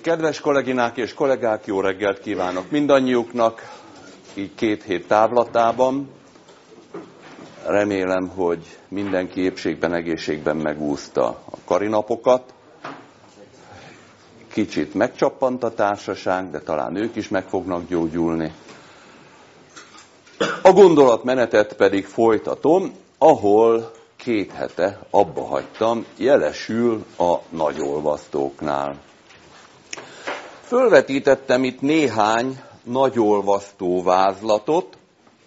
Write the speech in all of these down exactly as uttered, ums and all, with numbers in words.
Kedves kolléginák és kollégák, jó reggelt kívánok mindannyiuknak, így két hét távlatában. Remélem, hogy mindenki épségben, egészségben megúszta a karinapokat. Kicsit megcsappant a társaság, de talán ők is meg fognak gyógyulni. A gondolatmenetet pedig folytatom, ahol két hete abba hagytam, jelesül a nagyolvasztóknál. Fölvetítettem itt néhány nagyolvasztó vázlatot.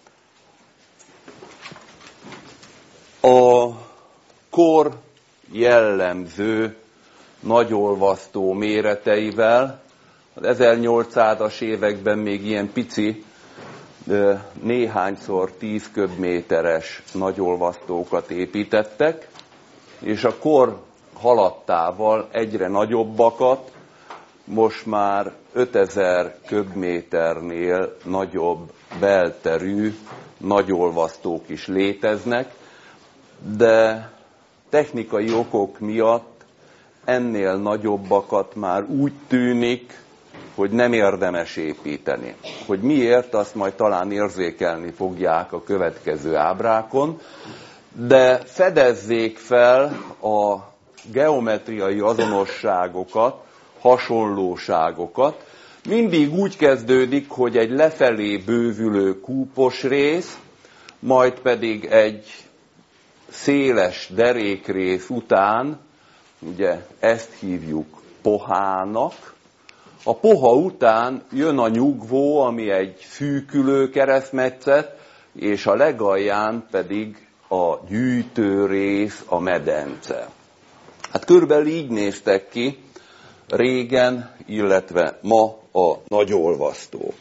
A kor jellemző nagyolvasztó méreteivel, az ezernyolcszázas években még ilyen pici, néhányszor tíz köbméteres nagyolvasztókat építettek, és a kor haladtával egyre nagyobbakat, most már ötezer köbméternél nagyobb belterű nagyolvasztók is léteznek, de technikai okok miatt ennél nagyobbakat már úgy tűnik, hogy nem érdemes építeni. Hogy miért, azt majd talán érzékelni fogják a következő ábrákon, de fedezzék fel a geometriai azonosságokat, hasonlóságokat. Mindig úgy kezdődik, hogy egy lefelé bővülő kúpos rész, majd pedig egy széles derékrész után, ugye ezt hívjuk pohának. A poha után jön a nyugvó, ami egy szűkülő keresztmetszet, és a legalján pedig a gyűjtő rész, a medence. Hát körülbelül így néztek ki régen, illetve ma a nagyolvasztók.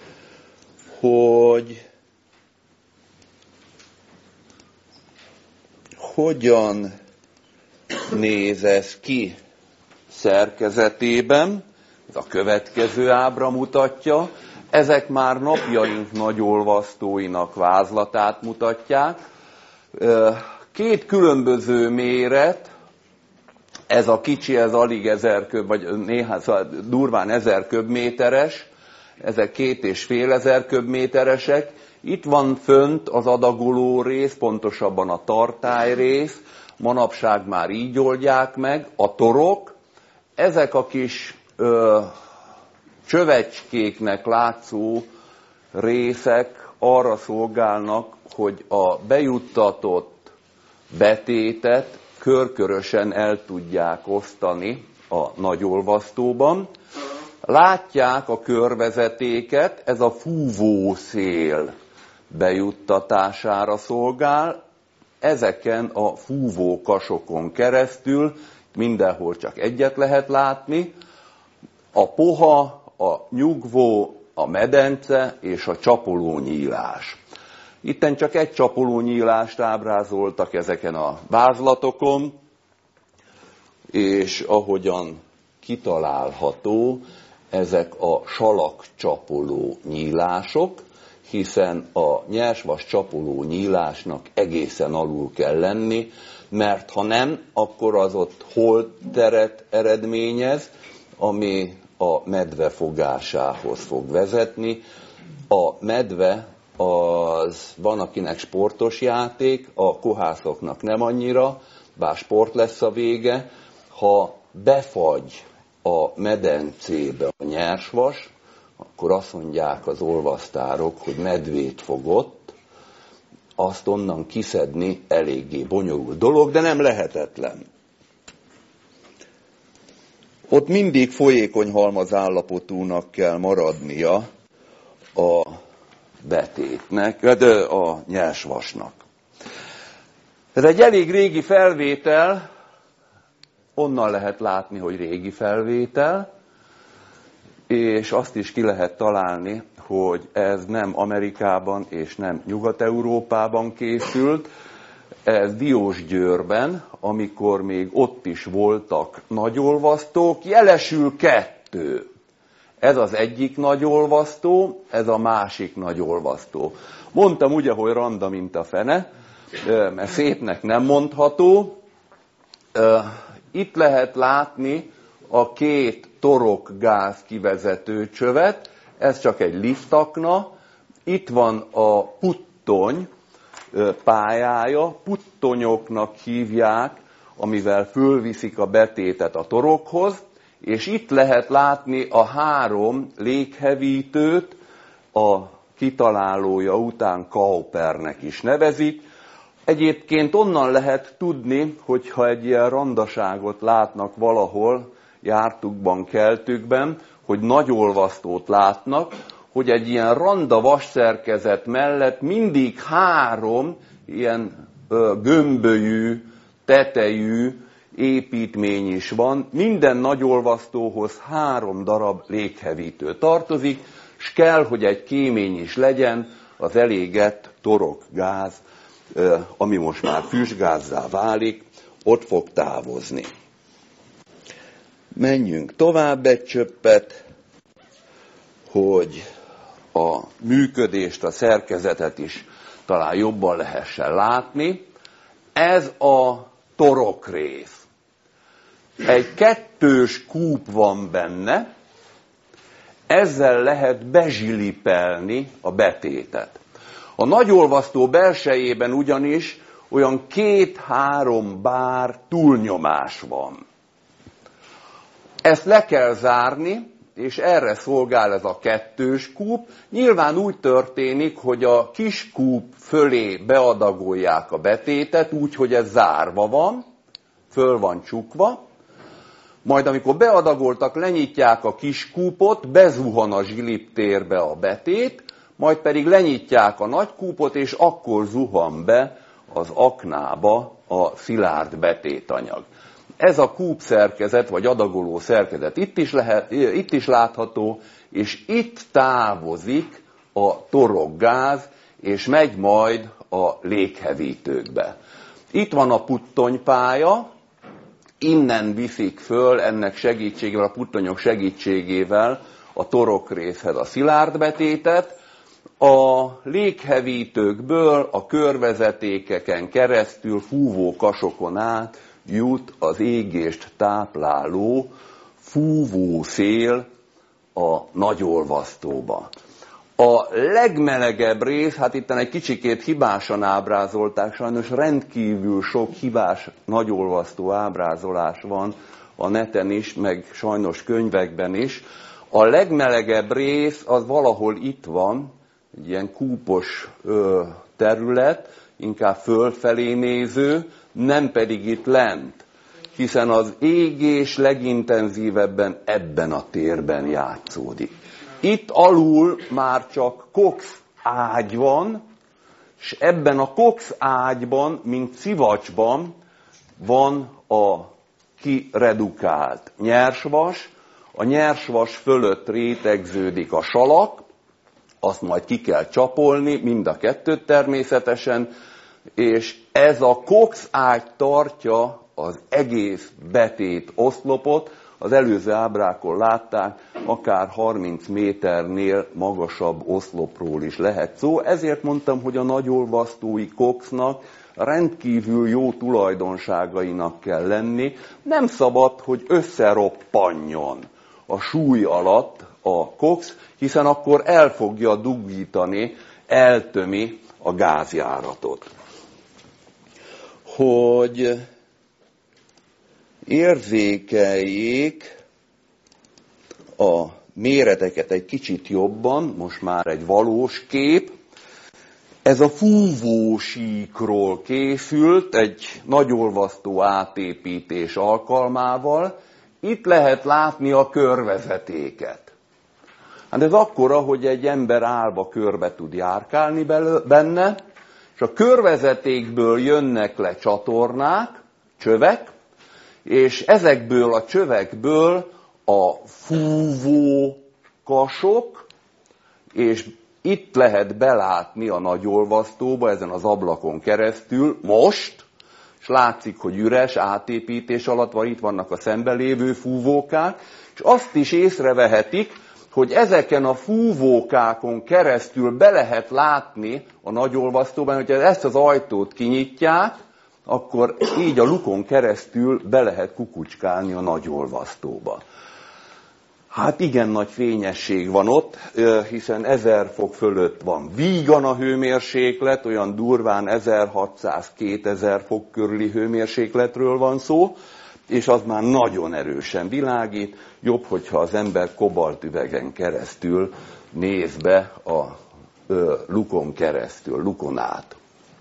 Hogy hogyan néz ez ki szerkezetében, ez a következő ábra mutatja. Ezek már napjaink nagyolvasztóinak vázlatát mutatják. Két különböző méret, ez a kicsi, ez alig ezer köb, vagy néhány, szóval durván ezer köbméteres, ezek két és fél ezer köbméteresek. Itt van fönt az adagoló rész, pontosabban a tartály rész, manapság már így oldják meg, a torok. Ezek a kis ö, csövecskéknek látszó részek arra szolgálnak, hogy a bejuttatott betétet körkörösen el tudják osztani a nagyolvasztóban. Látják a körvezetéket, ez a fúvószél bejuttatására szolgál. Ezeken a fúvókasokon keresztül mindenhol csak egyet lehet látni. A poha, a nyugvó, a medence és a csapolónyílás. Itten csak egy csapolónyílást ábrázoltak ezeken a vázlatokon, és ahogyan kitalálható, ezek a salakcsapoló nyílások, hiszen a nyersvas csapoló nyílásnak egészen alul kell lenni, mert ha nem, akkor az ott holdteret eredményez, ami a medve fogásához fog vezetni. A medve az van, akinek sportos játék, a kohászoknak nem annyira, bár sport lesz a vége. Ha befagy a medencébe a nyersvas, akkor azt mondják az olvasztárok, hogy medvét fogott, azt onnan kiszedni eléggé bonyolult dolog, de nem lehetetlen. Ott mindig folyékony halmaz állapotúnak kell maradnia a betétnek, de a nyersvasnak. Ez egy elég régi felvétel, onnan lehet látni, hogy régi felvétel, és azt is ki lehet találni, hogy ez nem Amerikában és nem Nyugat-Európában készült, ez Diósgyőrben, amikor még ott is voltak nagyolvasztók, jelesül kettő. Ez az egyik nagyolvasztó, ez a másik nagyolvasztó. Mondtam ugye, hogy randa, mint a fene, mert szépnek nem mondható. Itt lehet látni a két torokgáz kivezető csövet, ez csak egy liftakna, itt van a puttony pályája, puttonyoknak hívják, amivel fölviszik a betétet a torokhoz, és itt lehet látni a három léghevítőt, a kitalálója után Kaupernek is nevezik. Egyébként onnan lehet tudni, hogyha egy ilyen randaságot látnak valahol, jártukban, keltükben, hogy nagyolvasztót látnak, hogy egy ilyen randa vasszerkezet mellett mindig három ilyen ö, gömbölyű, tetejű építmény is van. Minden nagyolvasztóhoz három darab léghevítő tartozik, és kell, hogy egy kémény is legyen, az elégett torokgáz, ö, ami most már füstgázzá válik, ott fog távozni. Menjünk tovább egy csöppet, hogy a működést, a szerkezetet is talán jobban lehessen látni. Ez a torokrész. Egy kettős kúp van benne, ezzel lehet bezsilipelni a betétet. A nagyolvasztó belsejében ugyanis olyan két-három bár túlnyomás van. Ezt le kell zárni, és erre szolgál ez a kettős kúp. Nyilván úgy történik, hogy a kis kúp fölé beadagolják a betétet, úgy, hogy ez zárva van, föl van csukva. Majd amikor beadagoltak, lenyitják a kis kúpot, bezuhan a zsiliptérbe a betét, majd pedig lenyitják a nagy kúpot, és akkor zuhan be az aknába a szilárd betétanyag. Ez a kúpszerkezet, vagy adagoló szerkezet itt is, lehet, itt is látható, és itt távozik a torokgáz, és megy majd a léghevítőkbe. Itt van a puttonypálya, innen viszik föl ennek segítségével, a puttonyok segítségével a torokrészhez a szilárd betétet. A léghevítőkből a körvezetékeken keresztül, fúvókasokon át jut az égést tápláló fúvószél a nagyolvasztóba. A legmelegebb rész, hát itt egy kicsikét hibásan ábrázolták, sajnos rendkívül sok hibás nagyolvasztó ábrázolás van a neten is, meg sajnos könyvekben is. A legmelegebb rész az valahol itt van, egy ilyen kúpos ö, terület, inkább fölfelé néző, nem pedig itt lent, hiszen az égés legintenzívebben ebben a térben játszódik. Itt alul már csak kox ágy van, és ebben a kox ágyban, mint szivacsban van a kiredukált nyersvas, a nyersvas fölött rétegződik a salak, azt majd ki kell csapolni, mind a kettőt természetesen, és ez a kox ágy tartja az egész betét oszlopot. Az előző ábrákon látták, akár harminc méternél magasabb oszlopról is lehet szó. Ezért mondtam, hogy a nagyolvasztói koxnak rendkívül jó tulajdonságainak kell lenni. Nem szabad, hogy összeroppanjon a súly alatt a kox, hiszen akkor el fogja duggítani, eltömi a gázjáratot. Hogy érzékeljék a méreteket egy kicsit jobban, most már egy valós kép. Ez a fúvósíkról készült, egy nagyolvasztó átépítés alkalmával. Itt lehet látni a körvezetéket. Hát ez akkora, hogy egy ember állva körbe tud járkálni benne, és a körvezetékből jönnek le csatornák, csövek, és ezekből a csövekből a fúvókasok, és itt lehet belátni a nagyolvasztóba, ezen az ablakon keresztül, most, és látszik, hogy üres, átépítés alatt van, itt vannak a szembelévő fúvókák, és azt is észrevehetik, hogy ezeken a fúvókákon keresztül be lehet látni a nagyolvasztóban, hogyha ezt az ajtót kinyitják, akkor így a lukon keresztül be lehet kukucskálni a nagyolvasztóba. Hát igen nagy fényesség van ott, hiszen ezer fok fölött van. Vígan a hőmérséklet, olyan durván ezerhatszáz-kétezer fok körüli hőmérsékletről van szó, és az már nagyon erősen világít. Jobb, hogyha az ember kobaltüvegen keresztül néz be a ö, lukon keresztül, lukon át.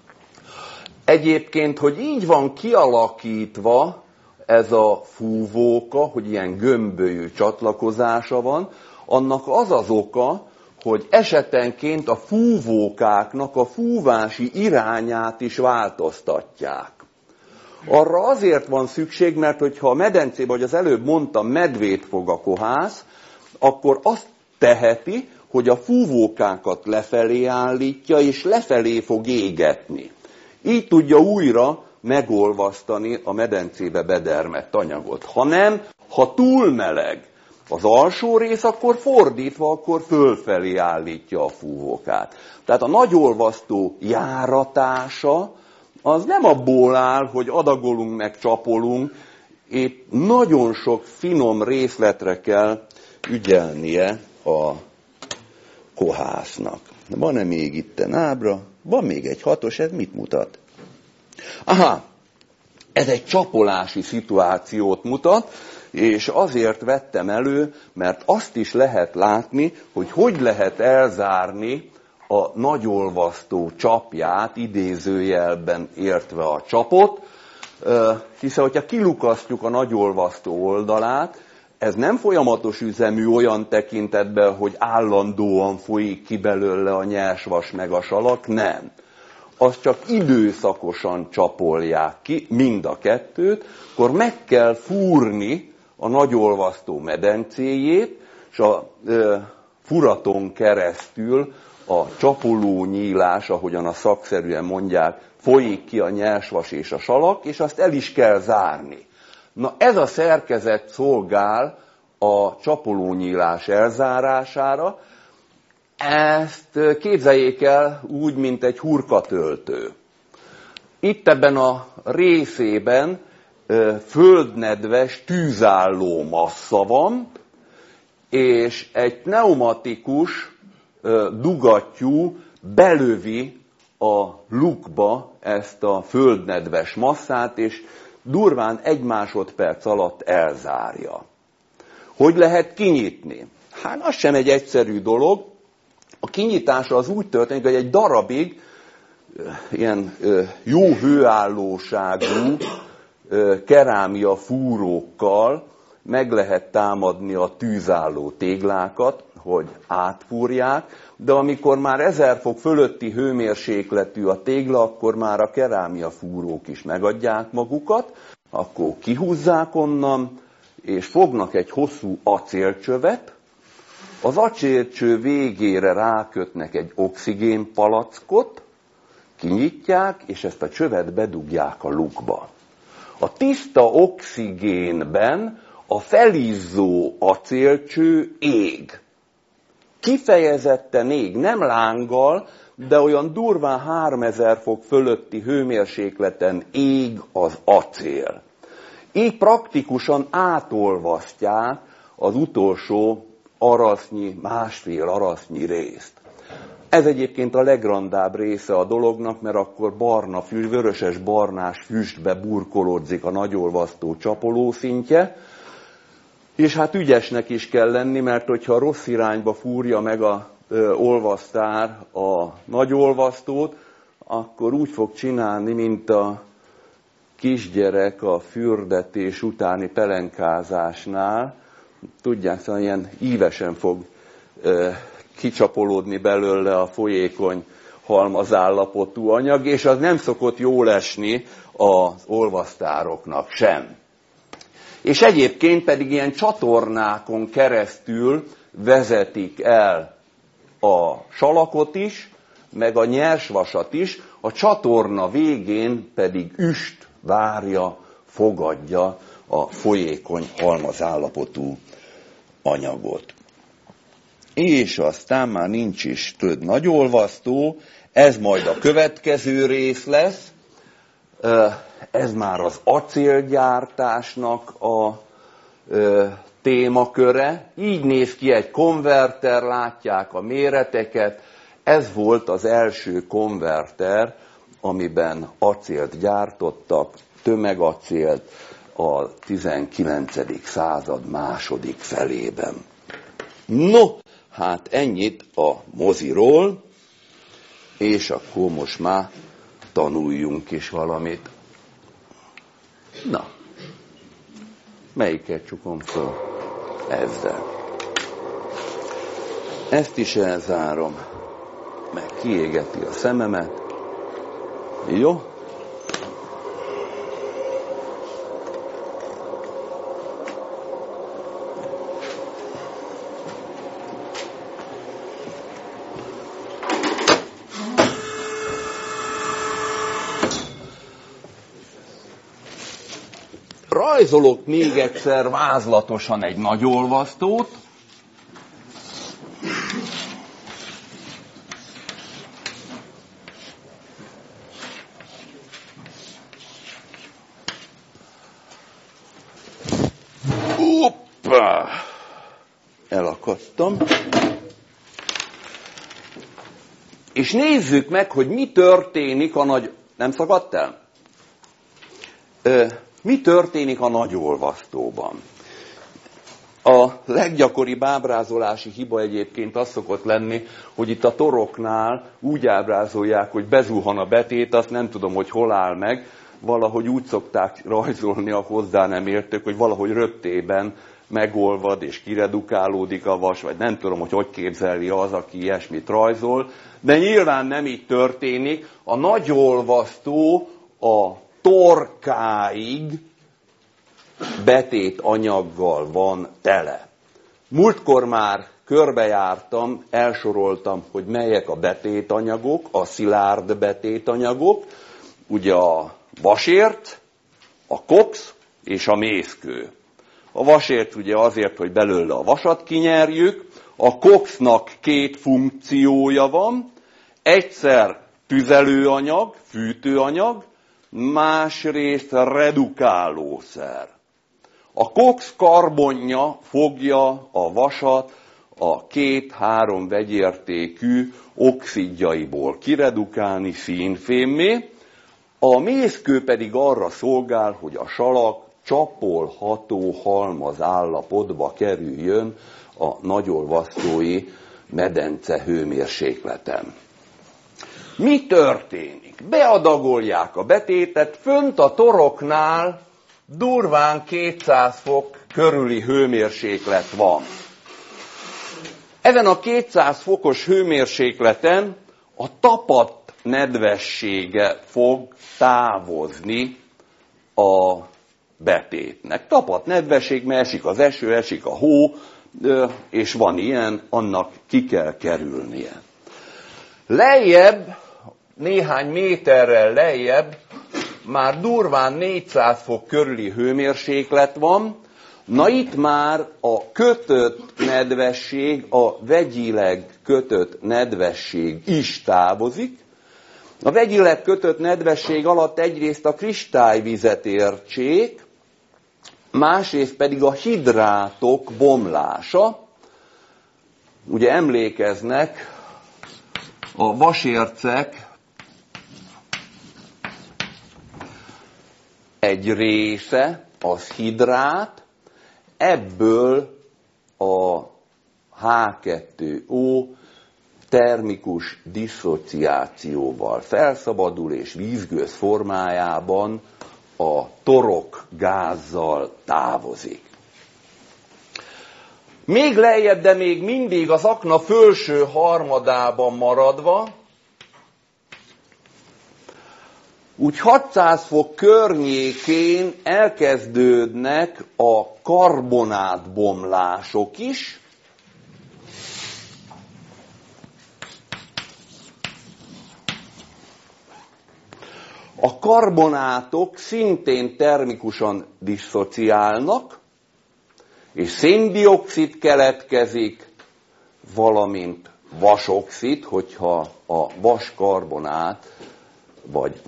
Egyébként, hogy így van kialakítva ez a fúvóka, hogy ilyen gömbölyű csatlakozása van, annak az az oka, hogy esetenként a fúvókáknak a fúvási irányát is változtatják. Arra azért van szükség, mert hogyha a medencében, vagy az előbb mondtam, medvét fog a kohász, akkor azt teheti, hogy a fúvókákat lefelé állítja, és lefelé fog égetni. Így tudja újra megolvasztani a medencébe bedermett anyagot. Ha nem, ha túl meleg az alsó rész, akkor fordítva, akkor fölfelé állítja a fúvókát. Tehát a nagyolvasztó járatása az nem abból áll, hogy adagolunk meg csapolunk, épp nagyon sok finom részletre kell ügyelnie a kohásznak. Van-e még itten ábra? Van még egy hatos, ez mit mutat? Aha, ez egy csapolási szituációt mutat, és azért vettem elő, mert azt is lehet látni, hogy hogy lehet elzárni a nagyolvasztó csapját, idézőjelben értve a csapot, hiszen hogyha kilukasztjuk a nagyolvasztó oldalát, ez nem folyamatos üzemű olyan tekintetben, hogy állandóan folyik ki belőle a nyersvas meg a salak, nem. Azt csak időszakosan csapolják ki, mind a kettőt, akkor meg kell fúrni a nagyolvasztó medencéjét, és a e, furaton keresztül a csapolónyílás, ahogyan a szakszerűen mondják, folyik ki a nyersvas és a salak, és azt el is kell zárni. Na ez a szerkezet szolgál a csapolónyílás elzárására. Ezt képzeljék el úgy, mint egy hurkatöltő. Itt ebben a részében földnedves, tűzálló massza van, és egy pneumatikus dugattyú belövi a lukba ezt a földnedves masszát, és durván egy másodperc alatt elzárja. Hogy lehet kinyitni? Hát az sem egy egyszerű dolog. A kinyitása az úgy történik, hogy egy darabig ilyen jó hőállóságú kerámia fúrókkal meg lehet támadni a tűzálló téglákat, hogy átfúrják, de amikor már ezer fok fölötti hőmérsékletű a tégla, akkor már a kerámia fúrók is megadják magukat, akkor kihúzzák onnan, és fognak egy hosszú acélcsövet, az acélcső végére rákötnek egy oxigénpalackot, kinyitják, és ezt a csövet bedugják a lukba. A tiszta oxigénben a felizzó acélcső ég. Kifejezetten ég, nem lánggal, de olyan durván háromezer fok fölötti hőmérsékleten ég az acél. Így praktikusan átolvasztják az utolsó arasznyi, másfél arasznyi részt. Ez egyébként a legrandább része a dolognak, mert akkor barna füst, vöröses-barnás füstbe burkolódzik a nagyolvasztó csapolószintje, és hát ügyesnek is kell lenni, mert hogyha rossz irányba fúrja meg a ö, olvasztár a nagyolvasztót, akkor úgy fog csinálni, mint a kisgyerek a fürdetés utáni pelenkázásnál. Tudják, szóval ilyen ívesen fog ö, kicsapolódni belőle a folyékony halmazállapotú anyag, és az nem szokott jól esni az olvasztároknak sem. És egyébként pedig ilyen csatornákon keresztül vezetik el a salakot is, meg a nyersvasat is, a csatorna végén pedig üst várja, fogadja a folyékony halmazállapotú anyagot. És aztán már nincs is több nagyolvasztó, ez majd a következő rész lesz, ez már az acélgyártásnak a témaköre. Így néz ki egy konverter, látják a méreteket. Ez volt az első konverter, amiben acélt gyártottak, tömegacélt a tizenkilencedik század második felében. No, hát ennyit a moziról, és akkor most már tanuljunk is valamit. Na, melyiket csukom föl? Ezzel. Ezt is elzárom, meg kiégeti a szememet. Jó? Rajzolok még egyszer vázlatosan egy nagy olvasztót. Hoppá! Elakadtam. És nézzük meg, hogy mi történik a nagy... Nem szakadt el? Ö, mi történik a nagy olvasztóban? A leggyakoribb ábrázolási hiba egyébként az szokott lenni, hogy itt a toroknál úgy ábrázolják, hogy bezuhan a betét, azt nem tudom, hogy hol áll meg, valahogy úgy szokták rajzolni a hozzá nem értők, hogy valahogy röptében megolvad és kiredukálódik a vas, vagy nem tudom, hogy hogy képzeli az, aki ilyesmit rajzol, de nyilván nem így történik. A nagy olvasztó a torkáig betét anyaggal van tele. Múltkor már körbejártam, elsoroltam, hogy melyek a betétanyagok, a szilárd betétanyagok, ugye a vasért, a kox és a mészkő. A vasért ugye azért, hogy belőle a vasat kinyerjük, a koksznak két funkciója van, egyszer tüzelőanyag, fűtőanyag, másrészt redukálószer. A kox karbonja fogja a vasat a két-három vegyértékű oxidjaiból kiredukálni színfémmé, a mészkő pedig arra szolgál, hogy a salak csapolható halmaz állapotba kerüljön a nagyolvasztói medence hőmérsékleten. Mi történik? Beadagolják a betétet, fönt a toroknál durván kétszáz fok körüli hőmérséklet van. Ezen a kétszáz fokos hőmérsékleten a tapadt nedvessége fog távozni a betétnek. Tapadt nedvesség, mert esik az eső, esik a hó, és van ilyen, annak ki kell kerülnie. Lejjebb, néhány méterrel lejjebb, már durván négyszáz fok körüli hőmérséklet van, na itt már a kötött nedvesség, a vegyileg kötött nedvesség is távozik. A vegyileg kötött nedvesség alatt egyrészt a kristályvizet értsék, másrészt pedig a hidrátok bomlása. Ugye emlékeznek, a vasércek egy része, az hidrát, ebből a há kettő ó termikus disszociációval felszabadul, és vízgőz formájában a torok gázzal távozik. Még lejjebb, de még mindig az akna felső harmadában maradva, úgy hatszáz fok környékén elkezdődnek a karbonátbomlások is, a karbonátok szintén termikusan disszociálnak, és széndioxid keletkezik, valamint vasoxid, hogyha a vaskarbonát vagy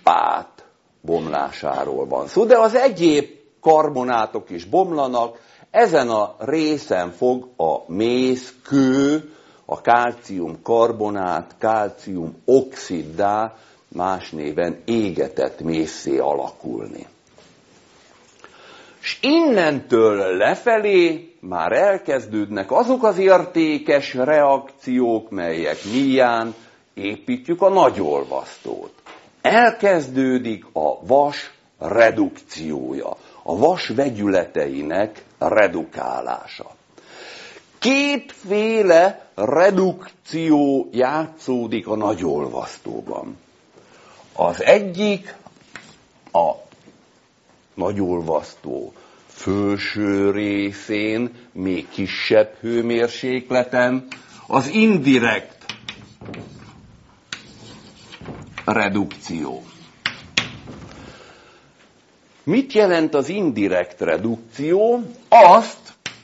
vaspát bomlásáról van szó. De az egyéb karbonátok is bomlanak, Ezen a részen fog a mészkő, a kálciumkarbonát, kálciumoxiddá, más néven égetett mészé alakulni. És innentől lefelé már elkezdődnek azok az értékes reakciók, melyek míján építjük a nagyolvasztót. Elkezdődik a vas redukciója, a vas vegyületeinek redukálása. Kétféle redukció játszódik a nagyolvasztóban. Az egyik a nagyolvasztó felső részén, még kisebb hőmérsékleten, az indirekt redukció. Mit jelent az indirekt redukció? Azt,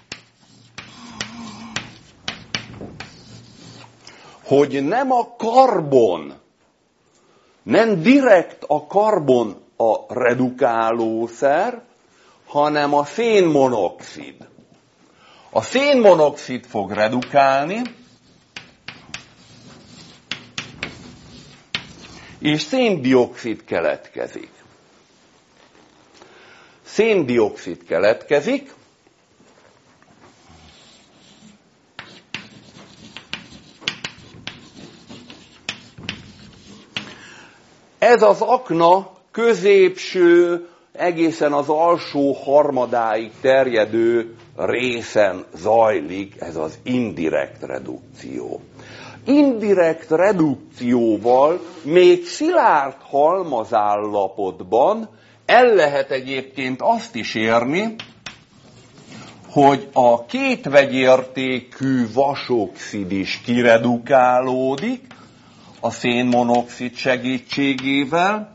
hogy nem a karbon, nem direkt a karbon a redukálószer, hanem a szénmonoxid. A szénmonoxid fog redukálni, és széndioxid keletkezik. Széndioxid keletkezik, ez az akna középső, egészen az alsó harmadáig terjedő részen zajlik, ez az indirekt redukció. Indirekt redukcióval még szilárd halmazállapotban el lehet egyébként azt is érni, hogy a két vegyértékű vasoxid is kiredukálódik a szénmonoxid segítségével,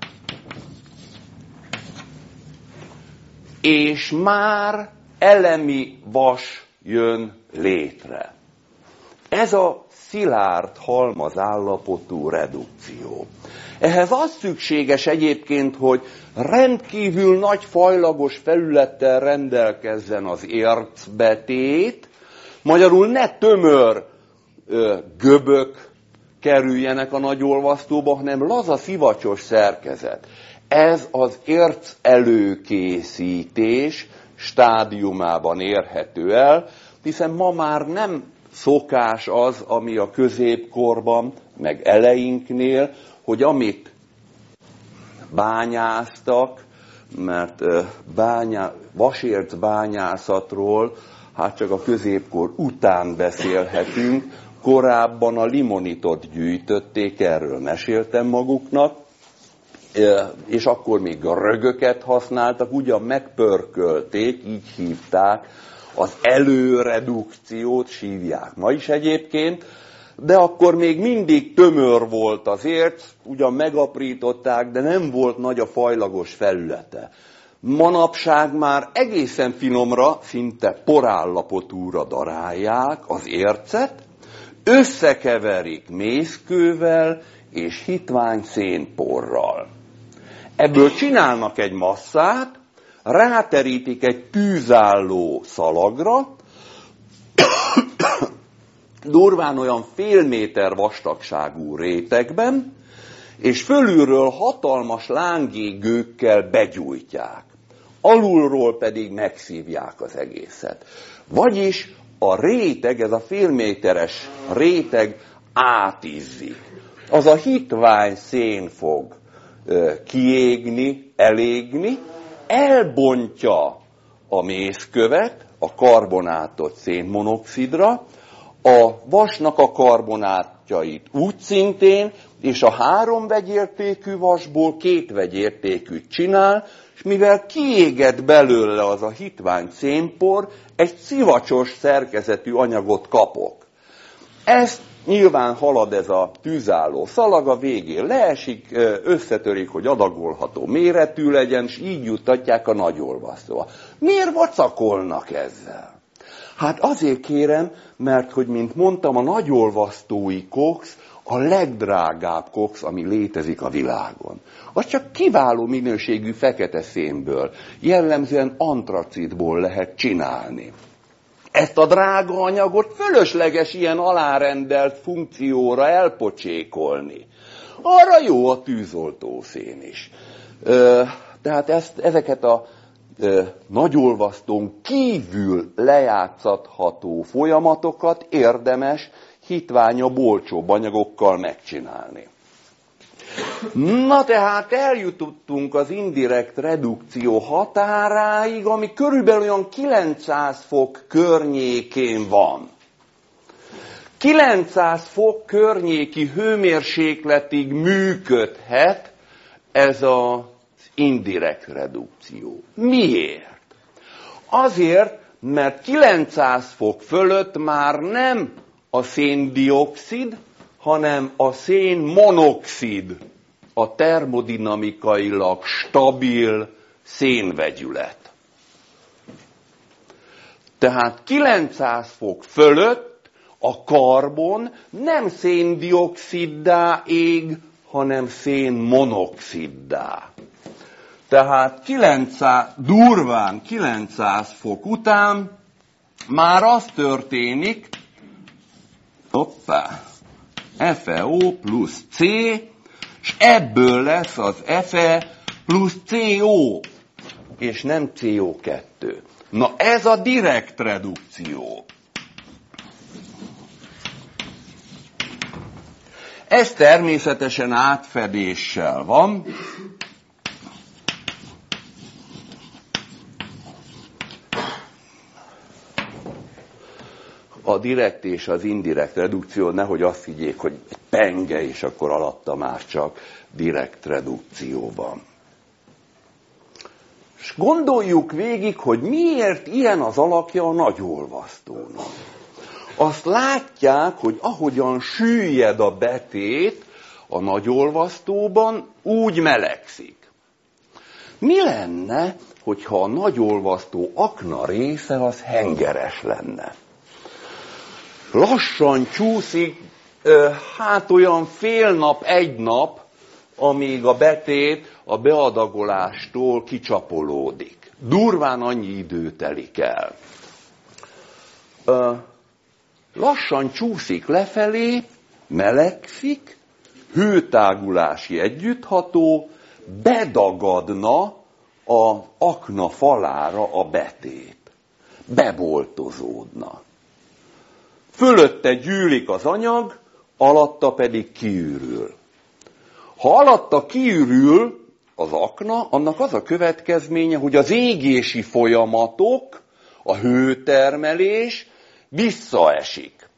és már elemi vas jön létre. Ez a szilárd halmazállapotú redukció. Ehhez az szükséges egyébként, hogy rendkívül nagy fajlagos felülettel rendelkezzen az ércbetét, magyarul ne tömör ö, göbök kerüljenek a nagyolvasztóba, hanem laza szivacsos szerkezet. Ez az érc előkészítés stádiumában érhető el, hiszen ma már nem szokás az, ami a középkorban, meg eleinknél, hogy amit bányáztak, mert bányá, vasérc bányászatról, hát csak a középkor után beszélhetünk, korábban a limonitot gyűjtötték, erről meséltem maguknak, és akkor még a rögöket használtak, ugyan megpörkölték, így hívták, az előredukciót hívják ma is egyébként, de akkor még mindig tömör volt az érc, ugyan megaprították, de nem volt nagy a fajlagos felülete. Manapság már egészen finomra, szinte porállapotúra darálják az ércet, összekeverik mészkővel és hitvány szénporral. Ebből csinálnak egy masszát, ráterítik egy tűzálló szalagra, durván olyan fél méter vastagságú rétegben, és fölülről hatalmas lángégőkkel begyújtják. Alulról pedig megszívják az egészet. Vagyis a réteg, ez a félméteres réteg átizzik. Az a hitvány szén fog ö, kiégni, elégni, elbontja a mészkövet, a karbonátot szénmonoxidra, a vasnak a karbonátjait úgy szintén, és a három vegyértékű vasból két vegyértékűt csinál, és mivel kiégett belőle az a hitvány szénpor, egy szivacsos szerkezetű anyagot kapok. Ezt nyilván halad ez a tűzálló szalag, a végén leesik, összetörik, hogy adagolható méretű legyen, és így juttatják a nagyolvasztóba. Miért vacakolnak ezzel? Hát azért kérem, mert, hogy mint mondtam, a nagyolvasztói kox a legdrágább kox, ami létezik a világon. Az csak kiváló minőségű fekete szénből, jellemzően antracitból lehet csinálni. Ezt a drága anyagot fölösleges ilyen alárendelt funkcióra elpocsékolni. Arra jó a tűzoltószén is. Ö, tehát ezt, ezeket a ö, nagyolvasztón kívül lejátszatható folyamatokat érdemes hitványabb, olcsóbb anyagokkal megcsinálni. Na tehát eljutottunk az indirekt redukció határáig, ami körülbelül olyan kilencszáz fok környékén van. kilencszáz fok környéki hőmérsékletig működhet ez az indirekt redukció. Miért? Azért, mert kilencszáz fok fölött már nem a széndioxid, hanem a szénmonoxid a termodinamikailag stabil szénvegyület. Tehát kilencszáz fok fölött a karbon nem széndioxiddá ég, hanem szénmonoxiddá. Tehát kilencszáz, durván kilencszáz fok után már az történik, hoppá, FeO plusz C, és ebből lesz az Fe plusz CO, és nem C O kettő. Na ez a direkt redukció. Ez természetesen átfedéssel van. A direkt és az indirekt redukció, nehogy azt higgyék, hogy egy penge, és akkor alatta már csak direkt redukció van. És gondoljuk végig, hogy miért ilyen az alakja a nagyolvasztónak. Azt látják, hogy ahogyan süllyed a betét a nagyolvasztóban, úgy melegszik. Mi lenne, hogyha a nagyolvasztó akna része az hengeres lenne? Lassan csúszik, hát olyan fél nap, egy nap, amíg a betét a beadagolástól kicsapolódik. Durván annyi idő telik el. Lassan csúszik lefelé, melegszik, hőtágulási együttható, bedagadna az akna falára a betét. Beboltozódna. Fölötte gyűlik az anyag, alatta pedig kiürül. Ha alatta kiürül az akna, annak az a következménye, hogy az égési folyamatok, a hőtermelés visszaesik.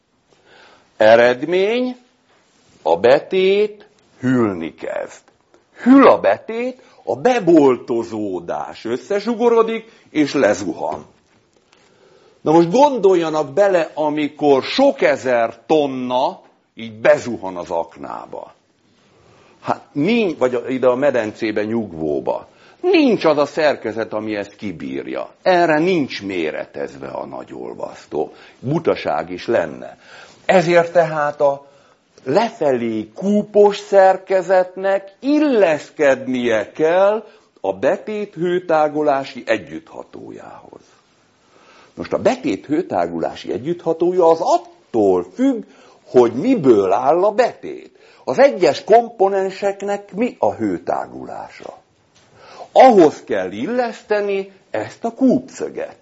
Eredmény, a betét hűlni kezd. Hűl a betét, a beboltozódás összezsugorodik és lezuhan. Na most gondoljanak bele, amikor sok ezer tonna így bezuhan az aknába. Hát nincs, vagy ide a medencébe, nyugvóba. Nincs az a szerkezet, ami ezt kibírja. Erre nincs méretezve a nagyolvasztó. Butaság is lenne. Ezért tehát a lefelé kúpos szerkezetnek illeszkednie kell a betét hőtágolási együtthatójához. Most a betét hőtágulási együtthatója az attól függ, hogy miből áll a betét. Az egyes komponenseknek mi a hőtágulása. Ahhoz kell illeszteni ezt a kúpszöget.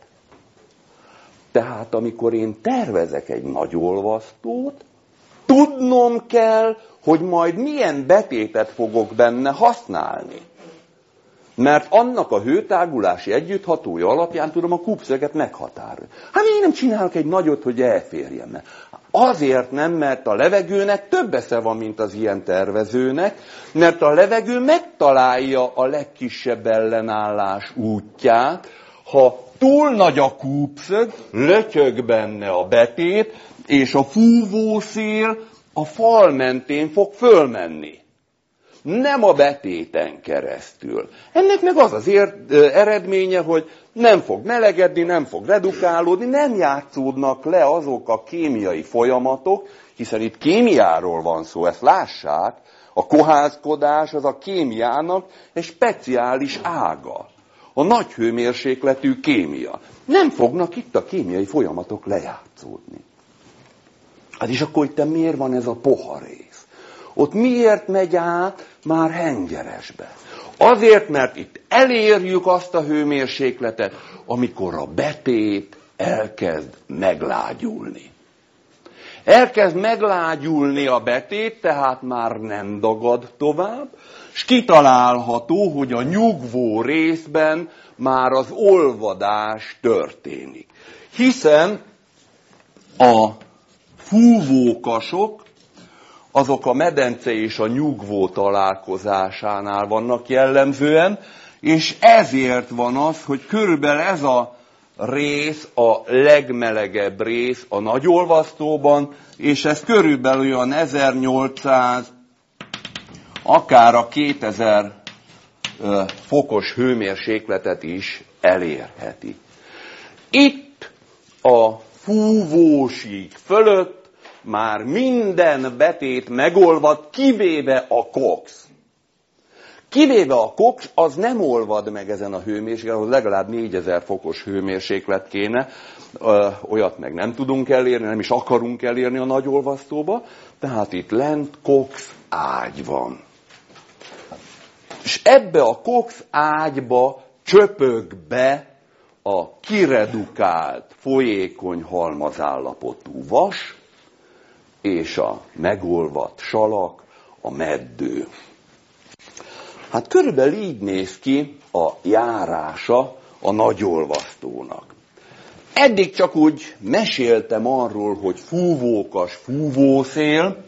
Tehát amikor én tervezek egy nagyolvasztót, tudnom kell, hogy majd milyen betétet fogok benne használni. Mert annak a hőtágulási együtthatója alapján tudom a kúpszöget meghatározni. Hát én nem csinálok egy nagyot, hogy elférjen meg. Azért nem, mert a levegőnek több esze van, mint az ilyen tervezőnek, mert a levegő megtalálja a legkisebb ellenállás útját, ha túl nagy a kúpszög, lötyög benne a betét, és a fúvószél a fal mentén fog fölmenni. nem a betéten keresztül. Ennek meg az az ér, eredménye, hogy nem fog melegedni, nem fog redukálódni, nem játszódnak le azok a kémiai folyamatok, hiszen itt kémiáról van szó, ezt lássák, a koházkodás az a kémiának egy speciális ága. A nagy hőmérsékletű kémia. Nem fognak itt a kémiai folyamatok lejátszódni. Hát és akkor itt miért van ez a poharész? Ott miért megy át már hengeresbe? Azért, mert itt elérjük azt a hőmérsékletet, amikor a betét elkezd meglágyulni. Elkezd meglágyulni a betét, tehát már nem dagad tovább, és kitalálható, hogy a nyugvó részben már az olvadás történik. Hiszen a fúvókasok, azok a medence és a nyugvó találkozásánál vannak jellemzően, és ezért van az, hogy körülbelül ez a rész a legmelegebb rész a nagyolvasztóban, és ez körülbelül olyan ezernyolcszáz, akár a kétezer fokos hőmérsékletet is elérheti. Itt a fúvósík fölött már minden betét megolvad, kivéve a koksz. Kivéve a koks, az nem olvad meg ezen a hőmérsékleten, ahhoz legalább négyezer fokos hőmérséklet kéne, olyat meg nem tudunk elérni, nem is akarunk elérni a nagyolvasztóba, tehát itt lent koks ágy van. És ebbe a koks ágyba csöpög be a kiredukált, folyékony halmazállapotú vas, és a megolvadt salak, a meddő. Hát körülbelül így néz ki a járása a nagyolvasztónak. Eddig csak úgy meséltem arról, hogy fúvókas, fúvószél,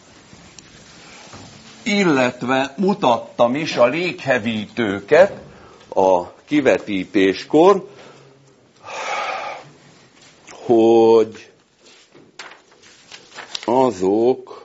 illetve mutattam is a léghevítőket a kivetítéskor, hogy azok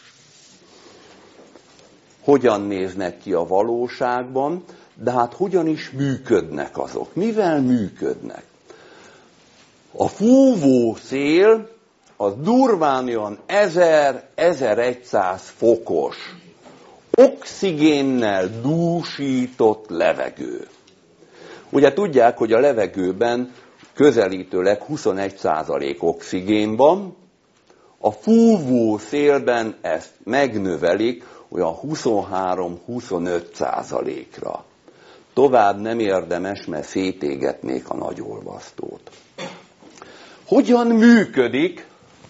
hogyan néznek ki a valóságban, de hát hogyan is működnek azok. Mivel működnek? A fúvó szél az durván olyan ezer-ezerszáz fokos, oxigénnel dúsított levegő. Ugye tudják, hogy a levegőben közelítőleg huszonegy százalék oxigén van, a fúvó szélben ezt megnövelik olyan huszonhárom-huszonöt százalékra. Tovább nem érdemes, mert szétégetnék a nagyolvasztót. Hogyan működik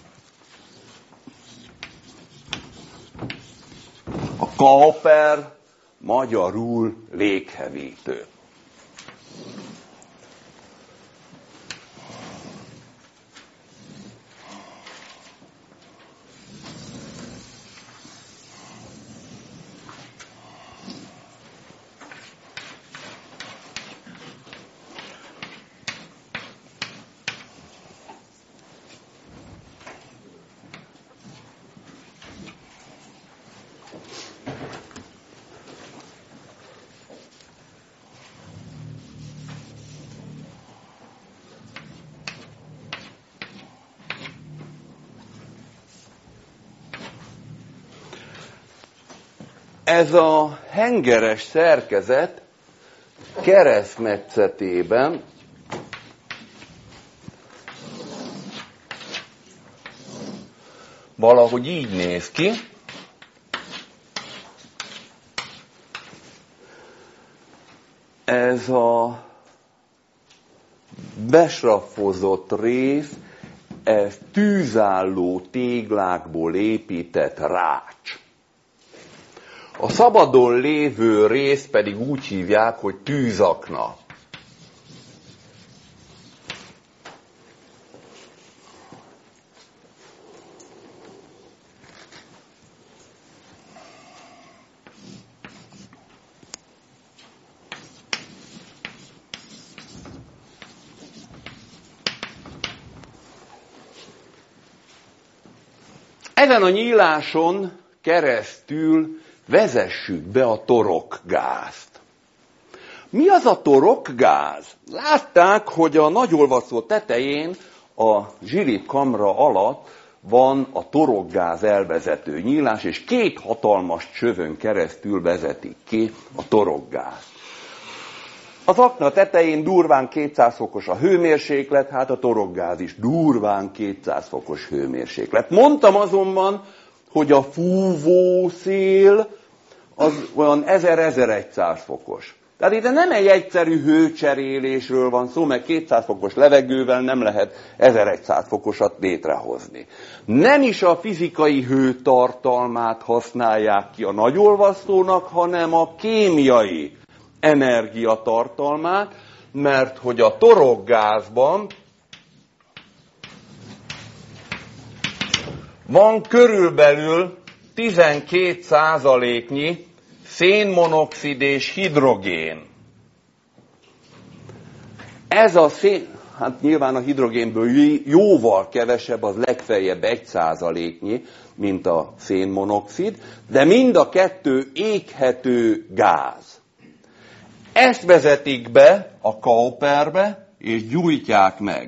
a Kauper, magyarul léghevítő? Ez a hengeres szerkezet keresztmetszetében valahogy így néz ki. Ez a besraffozott rész, ez tűzálló téglákból épített rács. A szabadon lévő rész pedig úgy hívják, hogy tűzakna. Ezen a nyíláson keresztül vezessük be a torokgázt. Mi az a torokgáz? Látták, hogy a nagyolvaszó tetején a zsilipkamra alatt van a torokgáz elvezető nyílás, és két hatalmas csövön keresztül vezetik ki a torokgázt. Az akna tetején durván kétszáz fokos a hőmérséklet, hát a torokgáz is durván kétszáz fokos hőmérséklet. Mondtam azonban, hogy a fúvószél az olyan ezer-ezerszáz fokos. Tehát itt nem egy egyszerű hőcserélésről van szó, mert kétszáz fokos levegővel nem lehet ezerszáz fokosat létrehozni. Nem is a fizikai hőtartalmát használják ki a nagyolvasztónak, hanem a kémiai energiatartalmát, mert hogy a torokgázban van körülbelül tizenkét százaléknyi szénmonoxid és hidrogén. Ez a szén, hát nyilván a hidrogénből jóval kevesebb, az legfeljebb egy százaléknyi, mint a szénmonoxid, de mind a kettő éghető gáz. Ezt vezetik be a kauperbe, és gyújtják meg.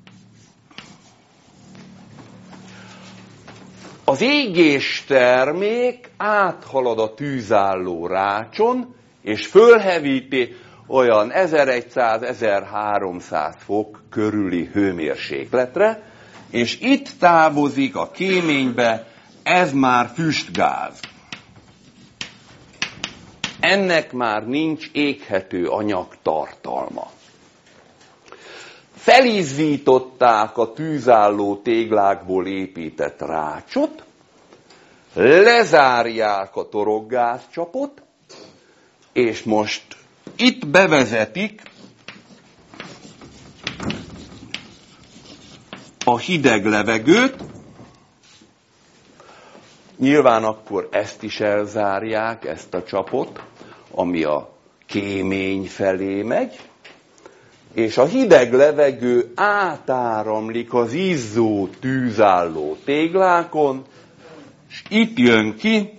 Az égés termék áthalad a tűzálló rácson, és fölhevíti olyan ezerszáz-ezerháromszáz fok körüli hőmérsékletre, és itt távozik a kéménybe, ez már füstgáz. Ennek már nincs éghető anyagtartalma. Felizzították a tűzálló téglákból épített rácsot, lezárják a torokgázcsapot, és most itt bevezetik a hideg levegőt, nyilván akkor ezt is elzárják, ezt a csapot, ami a kémény felé megy, és a hideg levegő átáramlik az izzó tűzálló téglákon, és itt jön ki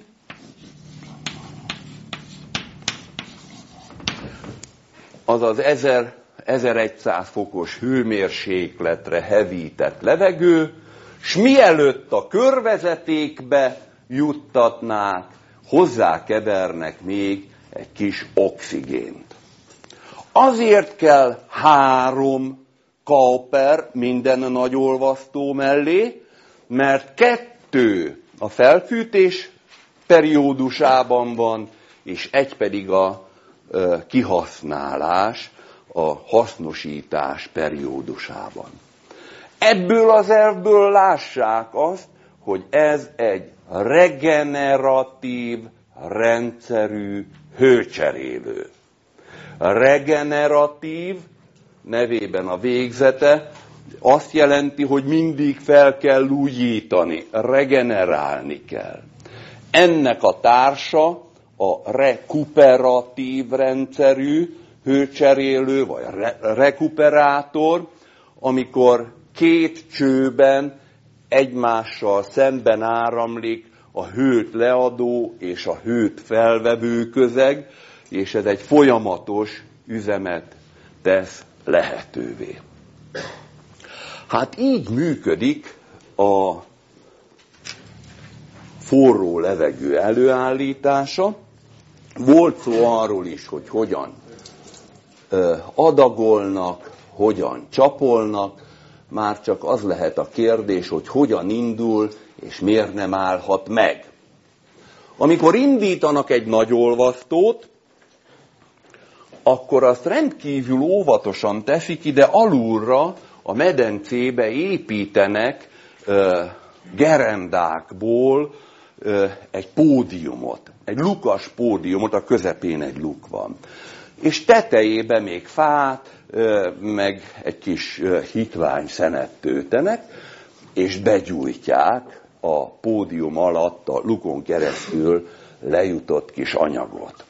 az az ezerszáz fokos hőmérsékletre hevített levegő, s mielőtt a körvezetékbe juttatnák, hozzákevernek még egy kis oxigént. Azért kell három kauper minden nagyolvasztó mellé, mert kettő a felfűtés periódusában van, és egy pedig a e, kihasználás, a hasznosítás periódusában. Ebből az elvből lássák azt, hogy ez egy regeneratív rendszerű hőcserélő. Regeneratív, nevében a végzete, azt jelenti, hogy mindig fel kell újítani, regenerálni kell. Ennek a társa a rekuperatív rendszerű hőcserélő, vagy re- rekuperátor, amikor két csőben egymással szemben áramlik a hőt leadó és a hőt felvevő közeg, és ez egy folyamatos üzemet tesz lehetővé. Hát így működik a forró levegő előállítása. Volt szó arról is, hogy hogyan adagolnak, hogyan csapolnak, már csak az lehet a kérdés, hogy hogyan indul, és miért nem állhat meg. Amikor indítanak egy nagyolvasztót, akkor azt rendkívül óvatosan teszik, ide alulra a medencébe építenek ö, gerendákból ö, egy pódiumot, egy lukas pódiumot, a közepén egy luk van. És tetejébe még fát, ö, meg egy kis ö, hitvány szenet töltenek, és begyújtják a pódium alatt a lukon keresztül lejutott kis anyagot.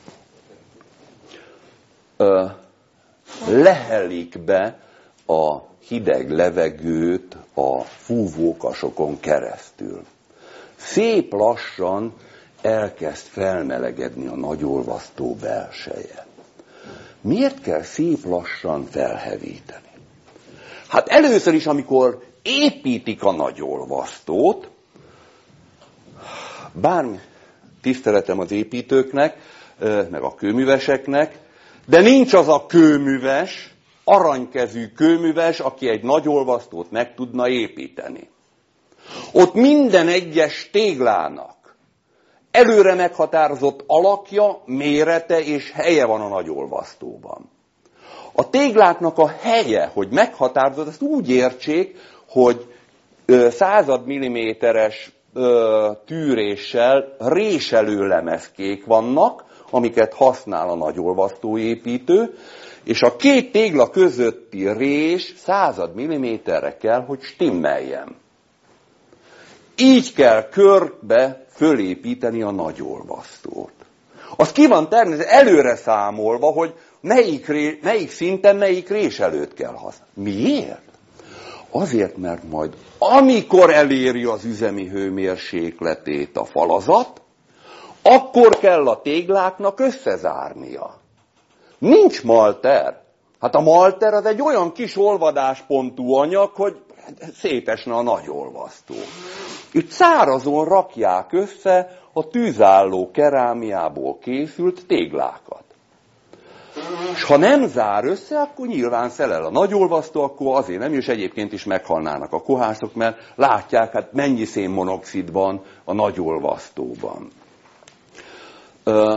Ö, lehelik be a hideg levegőt a fúvókasokon keresztül. Szép lassan elkezd felmelegedni a nagyolvasztó belseje. Miért kell szép lassan felhevíteni? Hát először is, amikor építik a nagyolvasztót, bármi tiszteletem az építőknek, meg a kőműveseknek, de nincs az a kőműves, aranykezű kőműves, aki egy nagyolvasztót meg tudna építeni. Ott minden egyes téglának előre meghatározott alakja, mérete és helye van a nagyolvasztóban. A tégláknak a helye, hogy meghatározott, ezt úgy értsék, hogy század milliméteres tűréssel réselő lemezkék vannak, amiket használ a nagyolvasztóépítő, és a két tégla közötti rés század milliméterre kell, hogy stimmeljen. Így kell körbe fölépíteni a nagyolvasztót. Az ki van természetesen előre számolva, hogy melyik, ré, melyik szinten melyik réselőt kell használni. Miért? Azért, mert majd amikor eléri az üzemi hőmérsékletét a falazat, akkor kell a tégláknak összezárnia. Nincs malter. Hát a malter az egy olyan kis olvadáspontú anyag, hogy szétesne a nagyolvasztó. Itt szárazon rakják össze a tűzálló kerámiából készült téglákat. És ha nem zár össze, akkor nyilván szelel a nagyolvasztó, akkor azért nem, és egyébként is meghalnának a kohászok, mert látják, hát mennyi szénmonoxid van a nagyolvasztóban. Ö,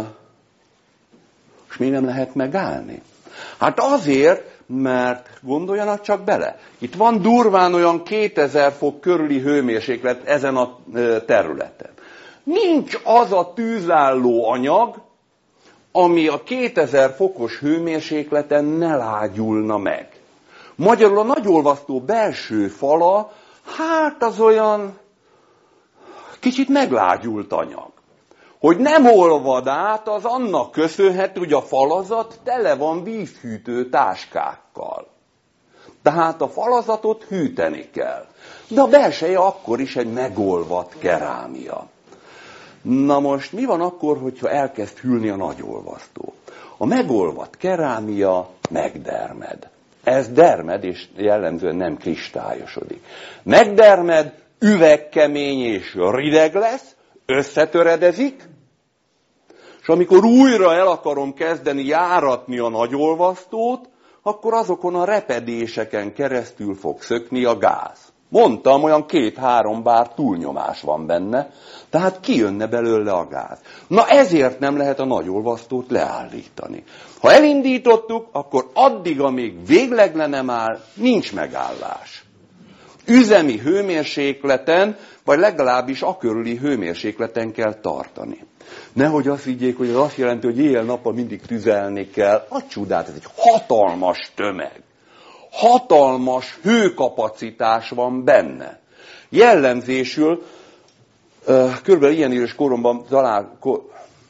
és mi nem lehet megállni? Hát azért, mert gondoljanak csak bele. Itt van durván olyan kétezer fok körüli hőmérséklet ezen a területen. Nincs az a tűzálló anyag, ami a kétezer fokos hőmérsékleten ne lágyulna meg. Magyarul a nagyolvasztó belső fala, hát az olyan kicsit meglágyult anyag. Hogy nem olvad át, az annak köszönhető, hogy a falazat tele van vízhűtő táskákkal. Tehát a falazatot hűteni kell. De a belseje akkor is egy megolvadt kerámia. Na most mi van akkor, hogyha elkezd hűlni a nagyolvasztó? A megolvadt kerámia megdermed. Ez dermed, és jellemzően nem kristályosodik. Megdermed, üvegkemény és rideg lesz, összetöredezik, és amikor újra el akarom kezdeni járatni a nagyolvasztót, akkor azokon a repedéseken keresztül fog szökni a gáz. Mondtam, olyan két-három bár túlnyomás van benne, tehát kijönne belőle a gáz. Na ezért nem lehet a nagyolvasztót leállítani. Ha elindítottuk, akkor addig, amíg végleg le nem áll, nincs megállás. Üzemi hőmérsékleten, vagy legalábbis a körüli hőmérsékleten kell tartani. Nehogy azt higgyék, hogy az azt jelenti, hogy éjjel-nappal mindig tüzelni kell. A csodát, ez egy hatalmas tömeg. Hatalmas hőkapacitás van benne. Jellemzésül, körülbelül ilyen idős koromban találko,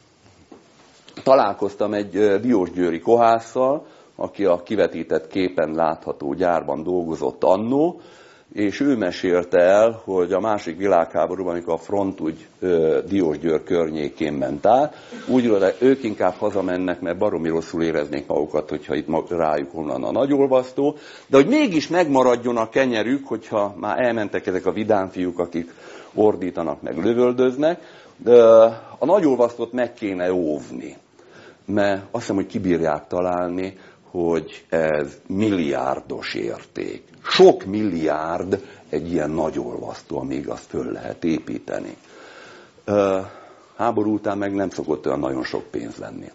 találkoztam egy diósgyőri kohásszal, aki a kivetített képen látható gyárban dolgozott annó, és ő mesélte el, hogy a második világháborúban, amikor a front úgy Diósgyőr környékén ment át, úgy hogy ők inkább hazamennek, mert baromi rosszul éreznék magukat, hogyha itt rájuk onnan a nagyolvasztó, de hogy mégis megmaradjon a kenyerük, hogyha már elmentek ezek a vidám fiúk, akik ordítanak, meg lövöldöznek, de a nagyolvasztót meg kéne óvni, mert azt hiszem, hogy kibírják találni, hogy ez milliárdos érték. Sok milliárd egy ilyen nagyolvasztó, amíg azt föl lehet építeni. Háború után meg nem szokott olyan nagyon sok pénz lenni.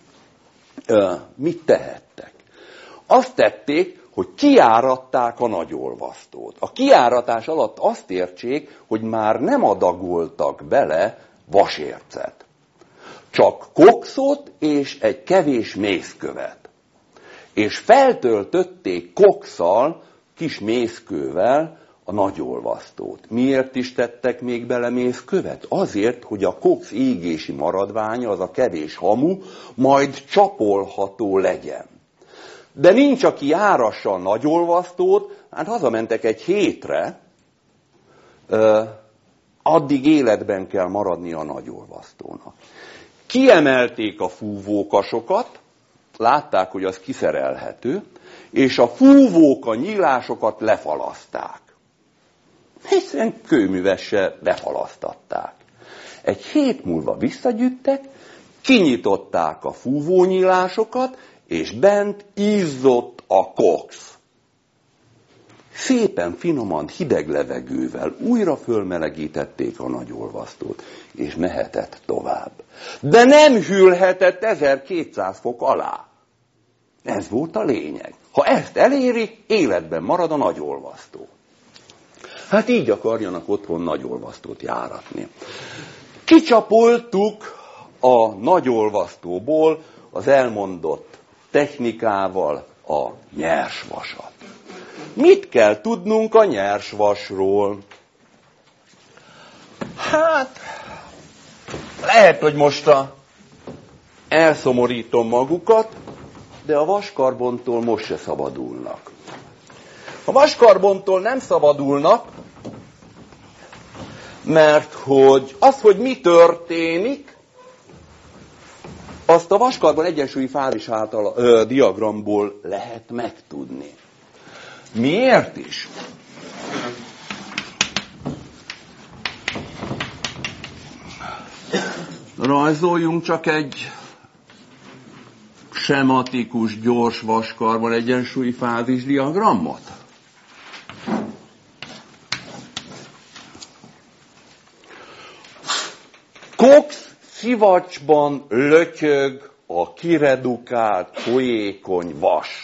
Mit tehettek? Azt tették, hogy kijáratták a nagyolvasztót. A kijáratás alatt azt értsék, hogy már nem adagoltak bele vasércet. Csak kokszot és egy kevés mészkövet. És feltöltötték kokszal, kis mészkővel a nagyolvasztót. Miért is tettek még bele mészkövet? Azért, hogy a koksz égési maradványa, az a kevés hamu, majd csapolható legyen. De nincs, aki járassa a nagyolvasztót, hát hazamentek egy hétre, addig életben kell maradnia a nagyolvasztónak. Kiemelték a fúvókasokat, látták, hogy az kiszerelhető, és a fúvóka nyílásokat lefalaszták. Hiszen kőművessel befalasztatták. Egy hét múlva visszagyűjtek, kinyitották a fúvónyílásokat, és bent izzott a koksz. Szépen, finoman, hideg levegővel újra fölmelegítették a nagyolvasztót, és mehetett tovább. De nem hűlhetett ezerkétszáz fok alá. Ez volt a lényeg. Ha ezt eléri, életben marad a nagyolvasztó. Hát így akarjanak otthon nagyolvasztót járatni. Kicsapoltuk a nagyolvasztóból az elmondott technikával a nyersvasat. Mit kell tudnunk a nyersvasról? Hát, lehet, hogy most a elszomorítom magukat, de a vaskarbontól most se szabadulnak. A vaskarbontól nem szabadulnak, mert hogy az, hogy mi történik, azt a vaskarbon egyensúlyi fázis által ö, diagramból lehet megtudni. Miért is? Rajzoljunk csak egy sematikus, gyors vaskarbon egyensúlyi fázis diagramot. Koksz szivacsban lötyög a kiredukált, folyékony vas.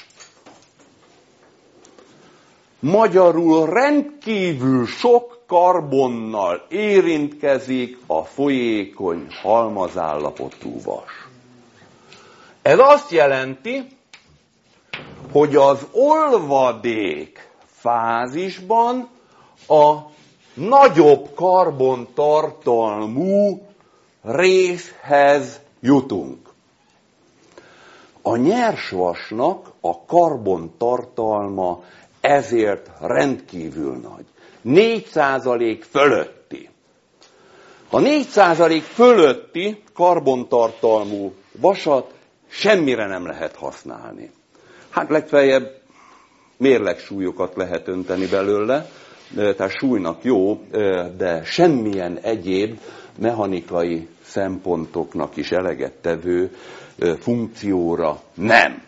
Magyarul rendkívül sok karbonnal érintkezik a folyékony halmazállapotú vas. Ez azt jelenti, hogy az olvadék fázisban a nagyobb karbontartalmú részhez jutunk. A nyersvasnak a karbontartalma ezért rendkívül nagy. négy százalék fölötti. A négy százalék fölötti karbontartalmú vasat semmire nem lehet használni. Hát legfeljebb mérlegsúlyokat lehet önteni belőle, tehát súlynak jó, de semmilyen egyéb mechanikai szempontoknak is eleget tevő funkcióra nem.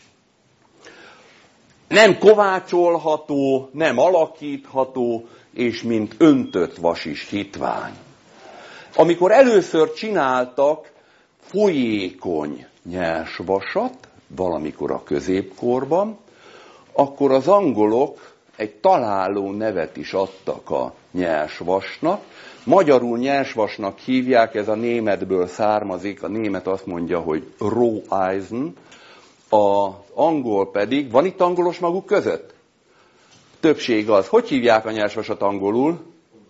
Nem kovácsolható, nem alakítható, és mint öntött vas is hitvány. Amikor először csináltak folyékony nyersvasat, valamikor a középkorban, akkor az angolok egy találó nevet is adtak a nyersvasnak. Magyarul nyersvasnak hívják, ez a németből származik, a német azt mondja, hogy Roheisen, az angol pedig, van itt angolos maguk között? Többség az. Hogy hívják a nyersvasat angolul?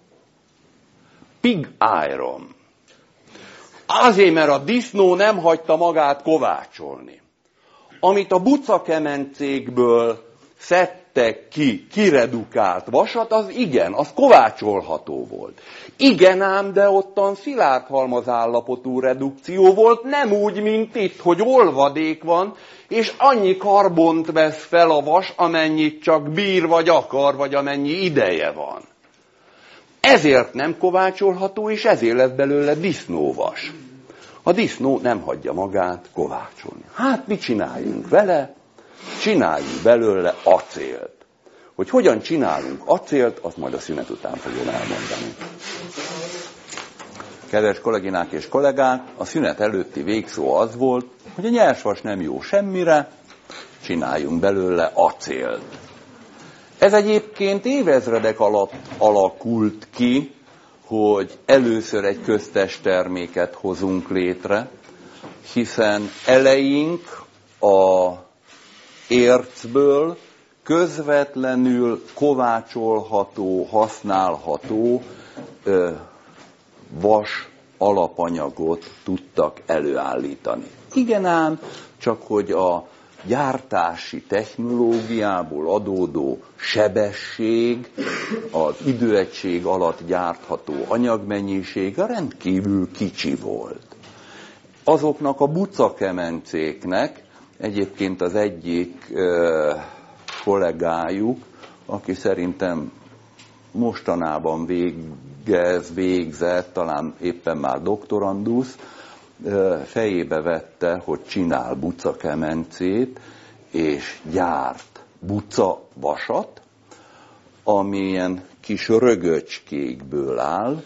Pig iron. Azért, mert a disznó nem hagyta magát kovácsolni. Amit a bucakemencékből szedtek ki, kiredukált vasat, az igen, az kovácsolható volt. Igen ám, de ottan szilárd halmazállapotú redukció volt, nem úgy, mint itt, hogy olvadék van, és annyi karbont vesz fel a vas, amennyit csak bír, vagy akar, vagy amennyi ideje van. Ezért nem kovácsolható, és ezért lett belőle disznóvas. A disznó nem hagyja magát kovácsolni. Hát mit csináljunk vele? Csináljunk belőle acélt. Hogy hogyan csinálunk acélt, azt majd a szünet után fogom elmondani. Kedves kolléginák és kollégák, a szünet előtti végszó az volt, hogy a nyersvas nem jó semmire, csináljunk belőle acélt. Ez egyébként évezredek alatt alakult ki, hogy először egy köztes terméket hozunk létre, hiszen eleink a ércből közvetlenül kovácsolható, használható ö, vas alapanyagot tudtak előállítani. Igen ám, csak hogy a gyártási technológiából adódó sebesség, az időegység alatt gyártható anyagmennyisége rendkívül kicsi volt. Azoknak a bucakemencéknek, egyébként az egyik ö, kollégájuk, aki szerintem mostanában végez, végzett, talán éppen már doktorandusz, fejébe vette, hogy csinál bucakemencét, és gyárt bucavasat, ami ilyen kis rögöcskékből áll,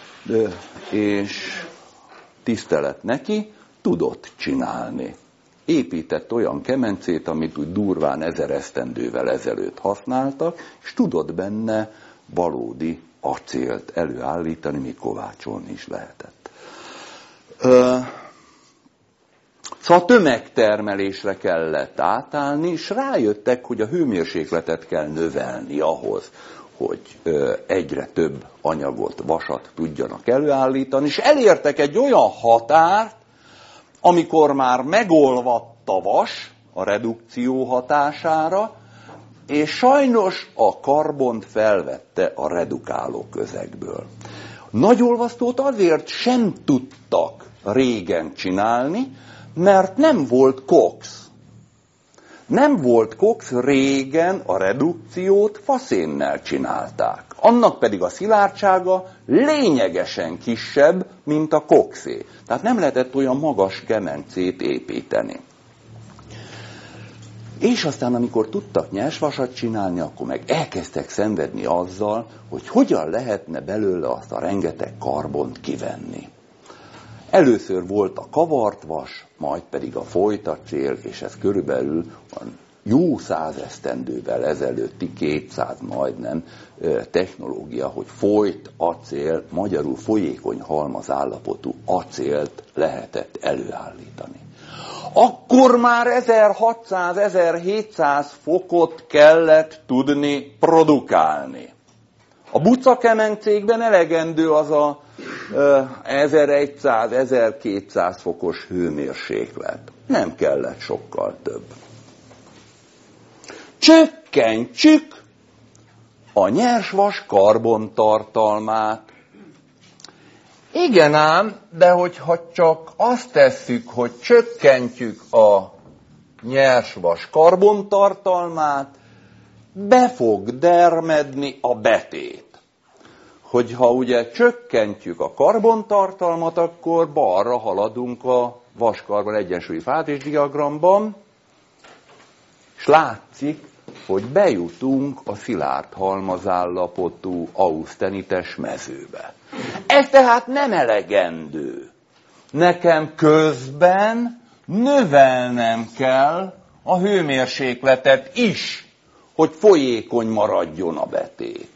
és tisztelet neki, tudott csinálni. Épített olyan kemencét, amit úgy durván ezer esztendővel ezelőtt használtak, és tudott benne valódi acélt előállítani, még kovácsolni is lehetett. Szóval tömegtermelésre kellett átállni, és rájöttek, hogy a hőmérsékletet kell növelni ahhoz, hogy egyre több anyagot, vasat tudjanak előállítani, és elértek egy olyan határt, amikor már megolvadt a vas a redukció hatására, és sajnos a karbont felvette a redukáló közegből. Nagyolvasztót azért sem tudtak régen csinálni, mert nem volt kox. Nem volt kox, régen a redukciót faszénnel csinálták. Annak pedig a szilárdsága lényegesen kisebb, mint a koxé. Tehát nem lehetett olyan magas kemencét építeni. És aztán, amikor tudtak nyersvasat csinálni, akkor meg elkezdtek szenvedni azzal, hogy hogyan lehetne belőle azt a rengeteg karbont kivenni. Először volt a kavart vas, majd pedig a folyt acél, és ez körülbelül jó száz esztendővel ezelőtti, kétszáz majdnem technológia, hogy folyt acél, magyarul folyékony halmazállapotú acélt lehetett előállítani. Akkor már ezerhatszáz-ezerhétszáz fokot kellett tudni produkálni. A bucakemencékben elegendő az a ezerszáz-ezerkétszáz fokos hőmérséklet. Nem kellett sokkal több. Csökkentsük a nyersvas karbontartalmát. Igen ám, de hogyha csak azt tesszük, hogy csökkentjük a nyersvas karbontartalmát, be fog dermedni a betét. Hogyha ugye csökkentjük a karbontartalmat, akkor balra haladunk a vas-karbon egyensúlyi fázisdiagramban, és látszik, hogy bejutunk a szilárd halmazállapotú ausztenites mezőbe. Ez tehát nem elegendő. Nekem közben növelnem kell a hőmérsékletet is, hogy folyékony maradjon a betét.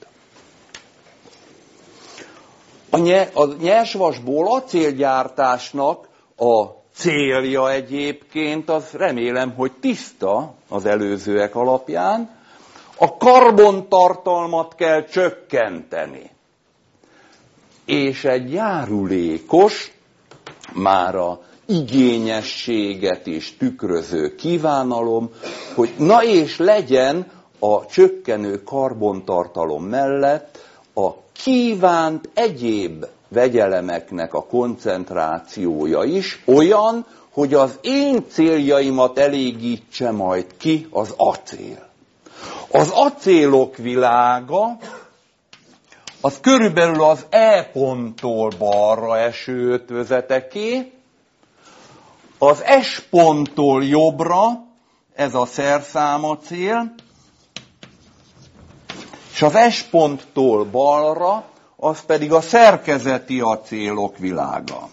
A nyersvasból acélgyártásnak a célja egyébként, az remélem, hogy tiszta az előzőek alapján, a karbontartalmat kell csökkenteni. És egy járulékos, már a igényességet is tükröző kívánalom, hogy na és legyen a csökkenő karbontartalom mellett a kívánt egyéb vegyelemeknek a koncentrációja is olyan, hogy az én céljaimat elégítse majd ki az acél. Az acélok világa, az körülbelül az E ponttól balra eső ötvözeteké, az S ponttól jobbra, ez a szerszámacél, és az S ponttól balra, az pedig a szerkezeti acélok világa.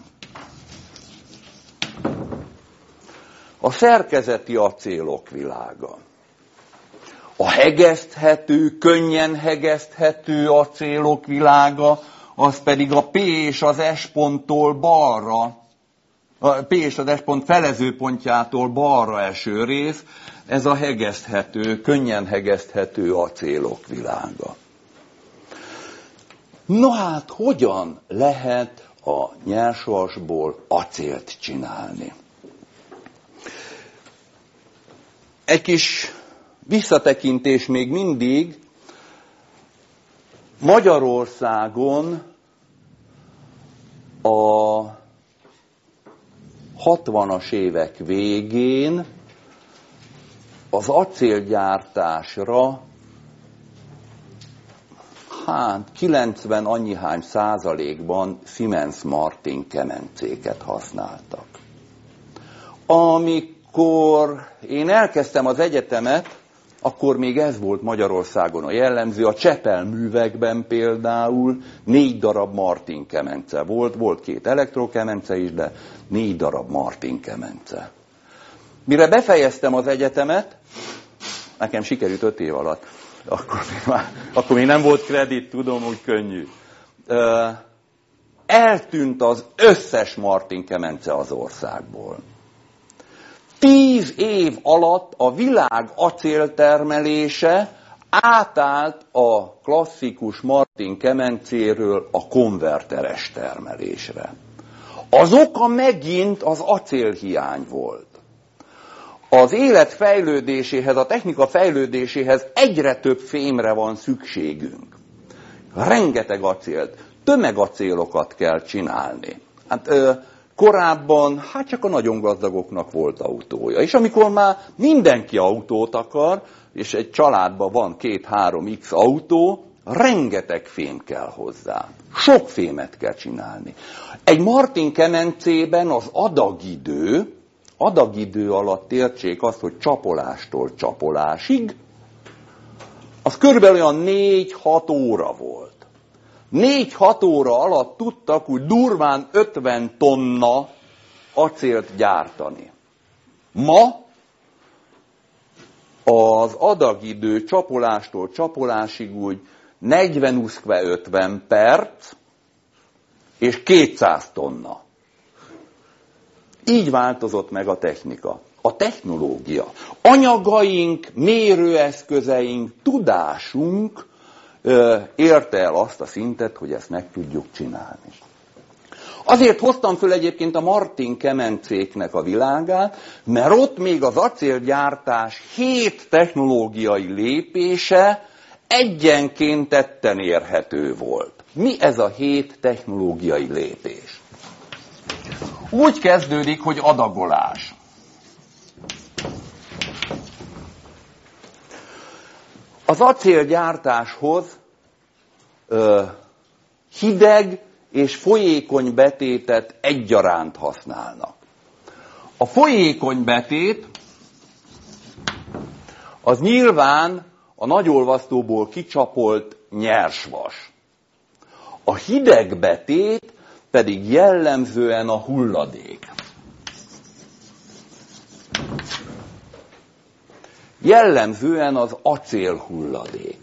A szerkezeti acélok világa. A hegeszthető, könnyen hegeszthető acélok világa, az pedig a P és az S ponttól balra, a P és az S pont felezőpontjától balra eső rész, ez a hegeszthető, könnyen hegeszthető acélok világa. No hát, hogyan lehet a nyersvasból acélt csinálni? egy kis visszatekintés még mindig. Magyarországon a hatvanas évek végén az acélgyártásra hát kilencven annyihány százalékban Siemens Martin kemencéket használtak. Amikor én elkezdtem az egyetemet, akkor még ez volt Magyarországon a jellemző. A Csepel művekben például négy darab Martin kemence volt, volt két elektrokemence is, de négy darab Martin kemence. Mire befejeztem az egyetemet, nekem sikerült öt év alatt, akkor még, már, akkor még nem volt kredit, tudom, úgy könnyű. Eltűnt az összes Martin kemence az országból. Tíz év alatt a világ acéltermelése átállt a klasszikus Martin kemencéről a konverteres termelésre. Az oka megint az acélhiány volt. Az élet fejlődéséhez, a technika fejlődéséhez egyre több fémre van szükségünk. Rengeteg acélt, tömegacélokat kell csinálni. Hát, ö, korábban hát csak a nagyon gazdagoknak volt autója. És amikor már mindenki autót akar, és egy családban van két-három x autó, rengeteg fém kell hozzá. Sok fémet kell csinálni. Egy Martin kemencében az adagidő, adagidő alatt értsék azt, hogy csapolástól csapolásig, az körülbelül olyan négy-hat óra volt. négy-hat óra alatt tudtak úgy durván ötven tonna acélt gyártani. Ma az adagidő csapolástól csapolásig úgy negyven ötven perc és kétszáz tonna. Így változott meg a technika, a technológia. Anyagaink, mérőeszközeink, tudásunk érte el azt a szintet, hogy ezt meg tudjuk csinálni. Azért hoztam föl egyébként a Martin kemencéknek a világát, mert ott még az acélgyártás hét technológiai lépése egyenként tetten érhető volt. Mi ez a hét technológiai lépés? Úgy kezdődik, hogy adagolás. Az acélgyártáshoz ö, hideg és folyékony betétet egyaránt használnak. A folyékony betét az nyilván a nagyolvasztóból kicsapolt nyersvas. A hideg betét pedig jellemzően a hulladék. Jellemzően az acélhulladék.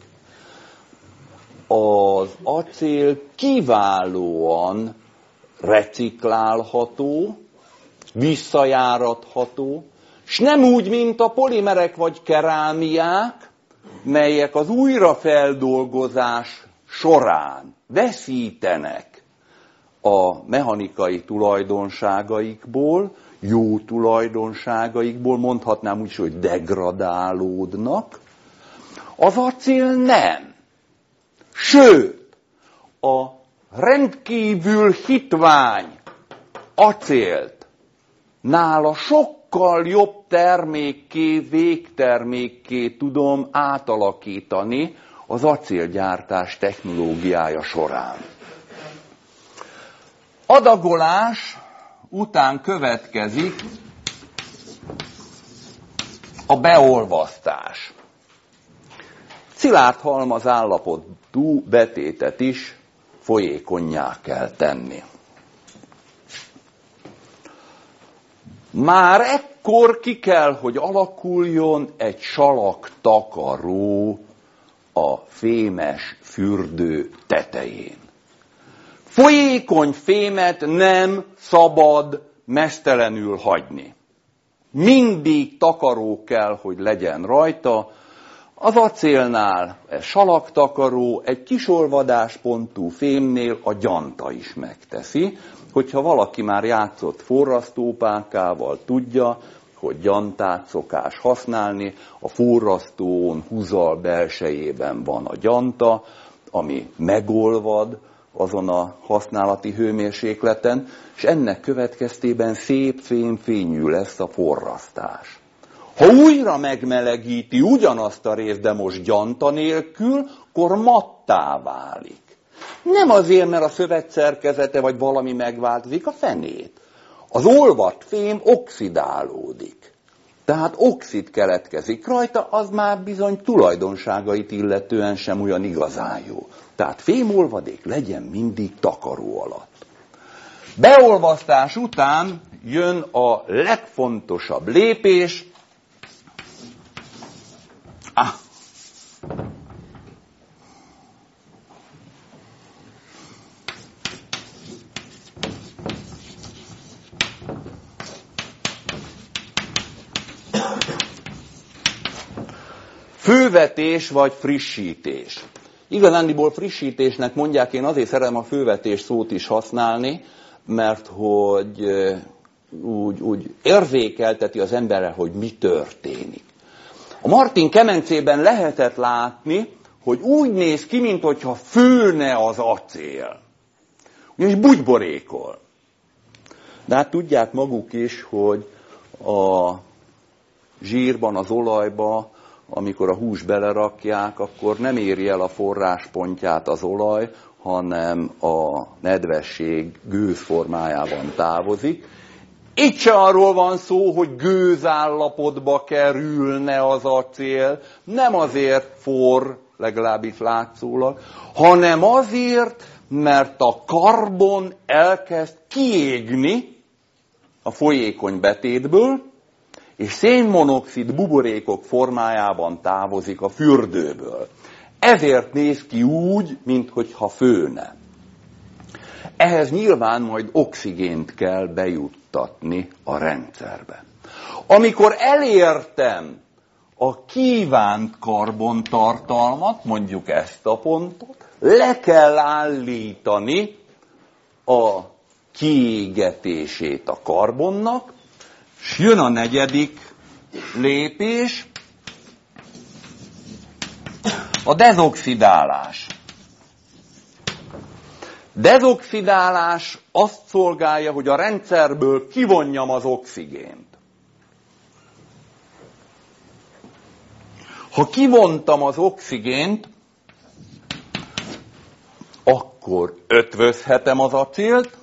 Az acél kiválóan reciklálható, visszajáratható, s nem úgy, mint a polimerek vagy kerámiák, melyek az újrafeldolgozás során veszítenek a mechanikai tulajdonságaikból, jó tulajdonságaikból, mondhatnám úgy, hogy degradálódnak. Az acél nem. Sőt, a rendkívül hitvány acélt nála sokkal jobb termékké, végtermékké tudom átalakítani az acélgyártás technológiája során. Adagolás után következik a beolvasztás. Szilárd halmaz állapotú betétet is folyékonnyá kell tenni. Már ekkor ki kell, hogy alakuljon egy salaktakaró a fémes fürdő tetején. Folyékony fémet nem szabad meztelenül hagyni. Mindig takaró kell, hogy legyen rajta. Az acélnál ez salaktakaró, egy kisolvadáspontú fémnél a gyanta is megteszi. Hogyha valaki már játszott forrasztópálkával, tudja, hogy gyantát szokás használni, a forrasztón húzal belsejében van a gyanta, ami megolvad azon a használati hőmérsékleten, és ennek következtében szép fémfényű lesz a forrasztás. Ha újra megmelegíti ugyanazt a részt, de most gyanta nélkül, akkor mattá válik. Nem azért, mert a szövetszerkezete vagy valami megváltozik, a fenét. Az olvadt fém oxidálódik. Tehát oxid keletkezik rajta, az már bizony tulajdonságait illetően sem olyan igazán jó. Tehát fémolvadék legyen mindig takaró alatt. Beolvasztás után jön a legfontosabb lépés. Ah. Fővetés vagy frissítés. Igazándiból frissítésnek mondják, én azért szeretem a fővetés szót is használni, mert hogy úgy, úgy érzékelteti az emberre, hogy mi történik. A Martin kemencében lehetett látni, hogy úgy néz ki, mintha főne az acél. Ugyanis bugyborékol. De hát tudják maguk is, hogy a zsírban, az olajba, amikor a hús belerakják, akkor nem éri el a forráspontját az olaj, hanem a nedvesség gőz formájában távozik. Itt se arról van szó, hogy gőzállapotba kerülne az acél, nem azért forr, legalábbis látszólag, hanem azért, mert a karbon elkezd kiégni a folyékony betétből, és szénmonoxid buborékok formájában távozik a fürdőből. Ezért néz ki úgy, minthogyha főne. Ehhez nyilván majd oxigént kell bejuttatni a rendszerbe. Amikor elértem a kívánt karbontartalmat, mondjuk ezt a pontot, le kell állítani a kiégetését a karbonnak, és jön a negyedik lépés, a dezoxidálás. Dezoxidálás azt szolgálja, hogy a rendszerből kivonjam az oxigént. Ha kivontam az oxigént, akkor ötvözhetem az acélt.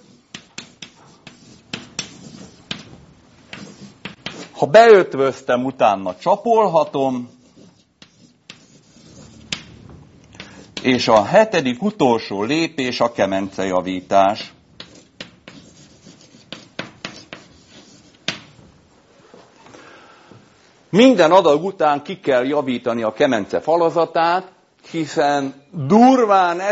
Ha beötvöztem, utána csapolhatom, és a hetedik utolsó lépés a kemencejavítás. Minden adag után ki kell javítani a kemence falazatát, hiszen durván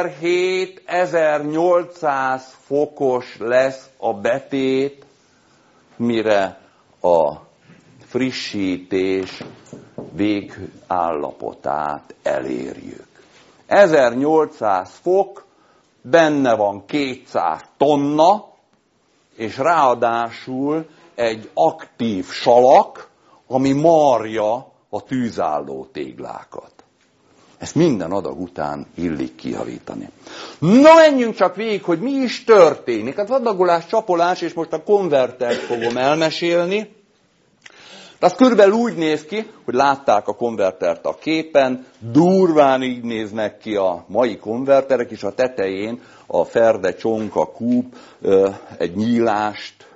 ezerhétszáz-ezernyolcszáz fokos lesz a betét, mire a frissítés végállapotát elérjük. ezernyolcszáz fok, benne van kétszáz tonna, és ráadásul egy aktív salak, ami marja a tűzálló téglákat. Ezt minden adag után illik kijavítani. Na, menjünk csak végig, hogy mi is történik. Az adagolás, csapolás, és most a konvertert fogom elmesélni. Az körülbelül úgy néz ki, hogy látták a konvertert a képen, durván így néznek ki a mai konverterek, és a tetején a ferde csonka kúp egy nyílást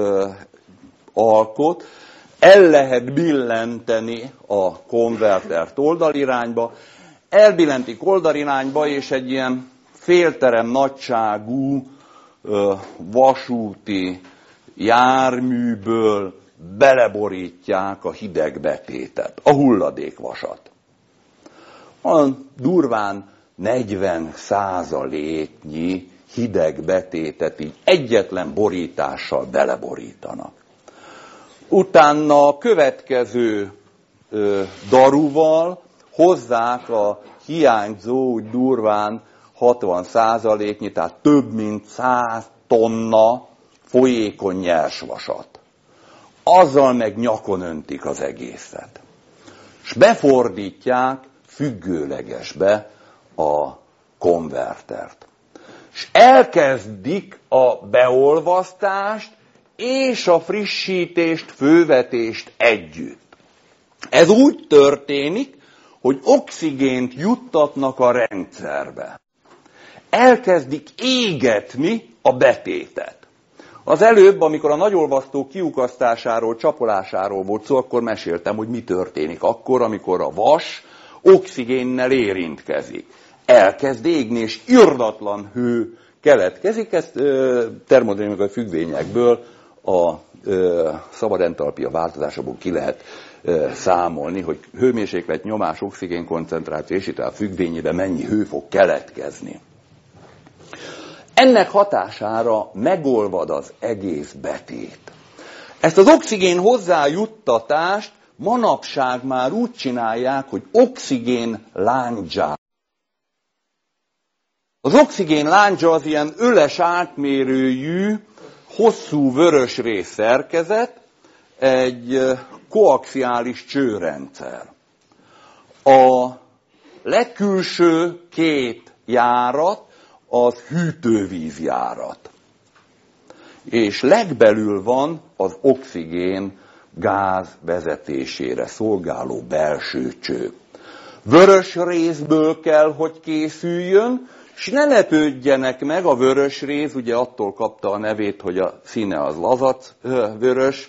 alkot. El lehet billenteni a konvertert oldalirányba, elbillentik oldalirányba, és egy ilyen félterem nagyságú vasúti járműből beleborítják a hideg betétet, a hulladékvasat. Olyan durván negyven százaléknyi hideg betétet így egyetlen borítással beleborítanak. Utána a következő ö, daruval hozzák a hiányzó úgy durván hatvan százaléknyi, tehát több mint száz tonna folyékony nyersvasat. azzal meg nyakon öntik az egészet. És befordítják függőlegesbe a konvertert. És elkezdik a beolvasztást és a frissítést, fővetést együtt. Ez úgy történik, hogy oxigént juttatnak a rendszerbe. Elkezdik égetni a betétet. Az előbb, amikor a nagyolvasztó kiukasztásáról, csapolásáról volt szó, akkor meséltem, hogy mi történik akkor, amikor a vas oxigénnel érintkezik. Elkezd égni, és irdatlan hő keletkezik. Ezt ö, termodinamikai függvényekből, a ö, szabad entalpia változásokból ki lehet ö, számolni, hogy hőmérséklet, nyomás, oxigén koncentráció és itt a függvényében mennyi hő fog keletkezni. Ennek hatására megolvad az egész betét. Ezt az oxigén hozzájuttatást manapság már úgy csinálják, hogy oxigén lándzsák. Az oxigén láncsa az ilyen öles átmérőjű, hosszú vörösrész szerkezet, egy koaxiális csőrendszer. A legkülső két járat az hűtővízjárat. És legbelül van az oxigén gáz vezetésére szolgáló belső cső. Vörös részből kell, hogy készüljön, és ne lepődjenek meg, a vörös rész, ugye attól kapta a nevét, hogy a színe az lazac vörös.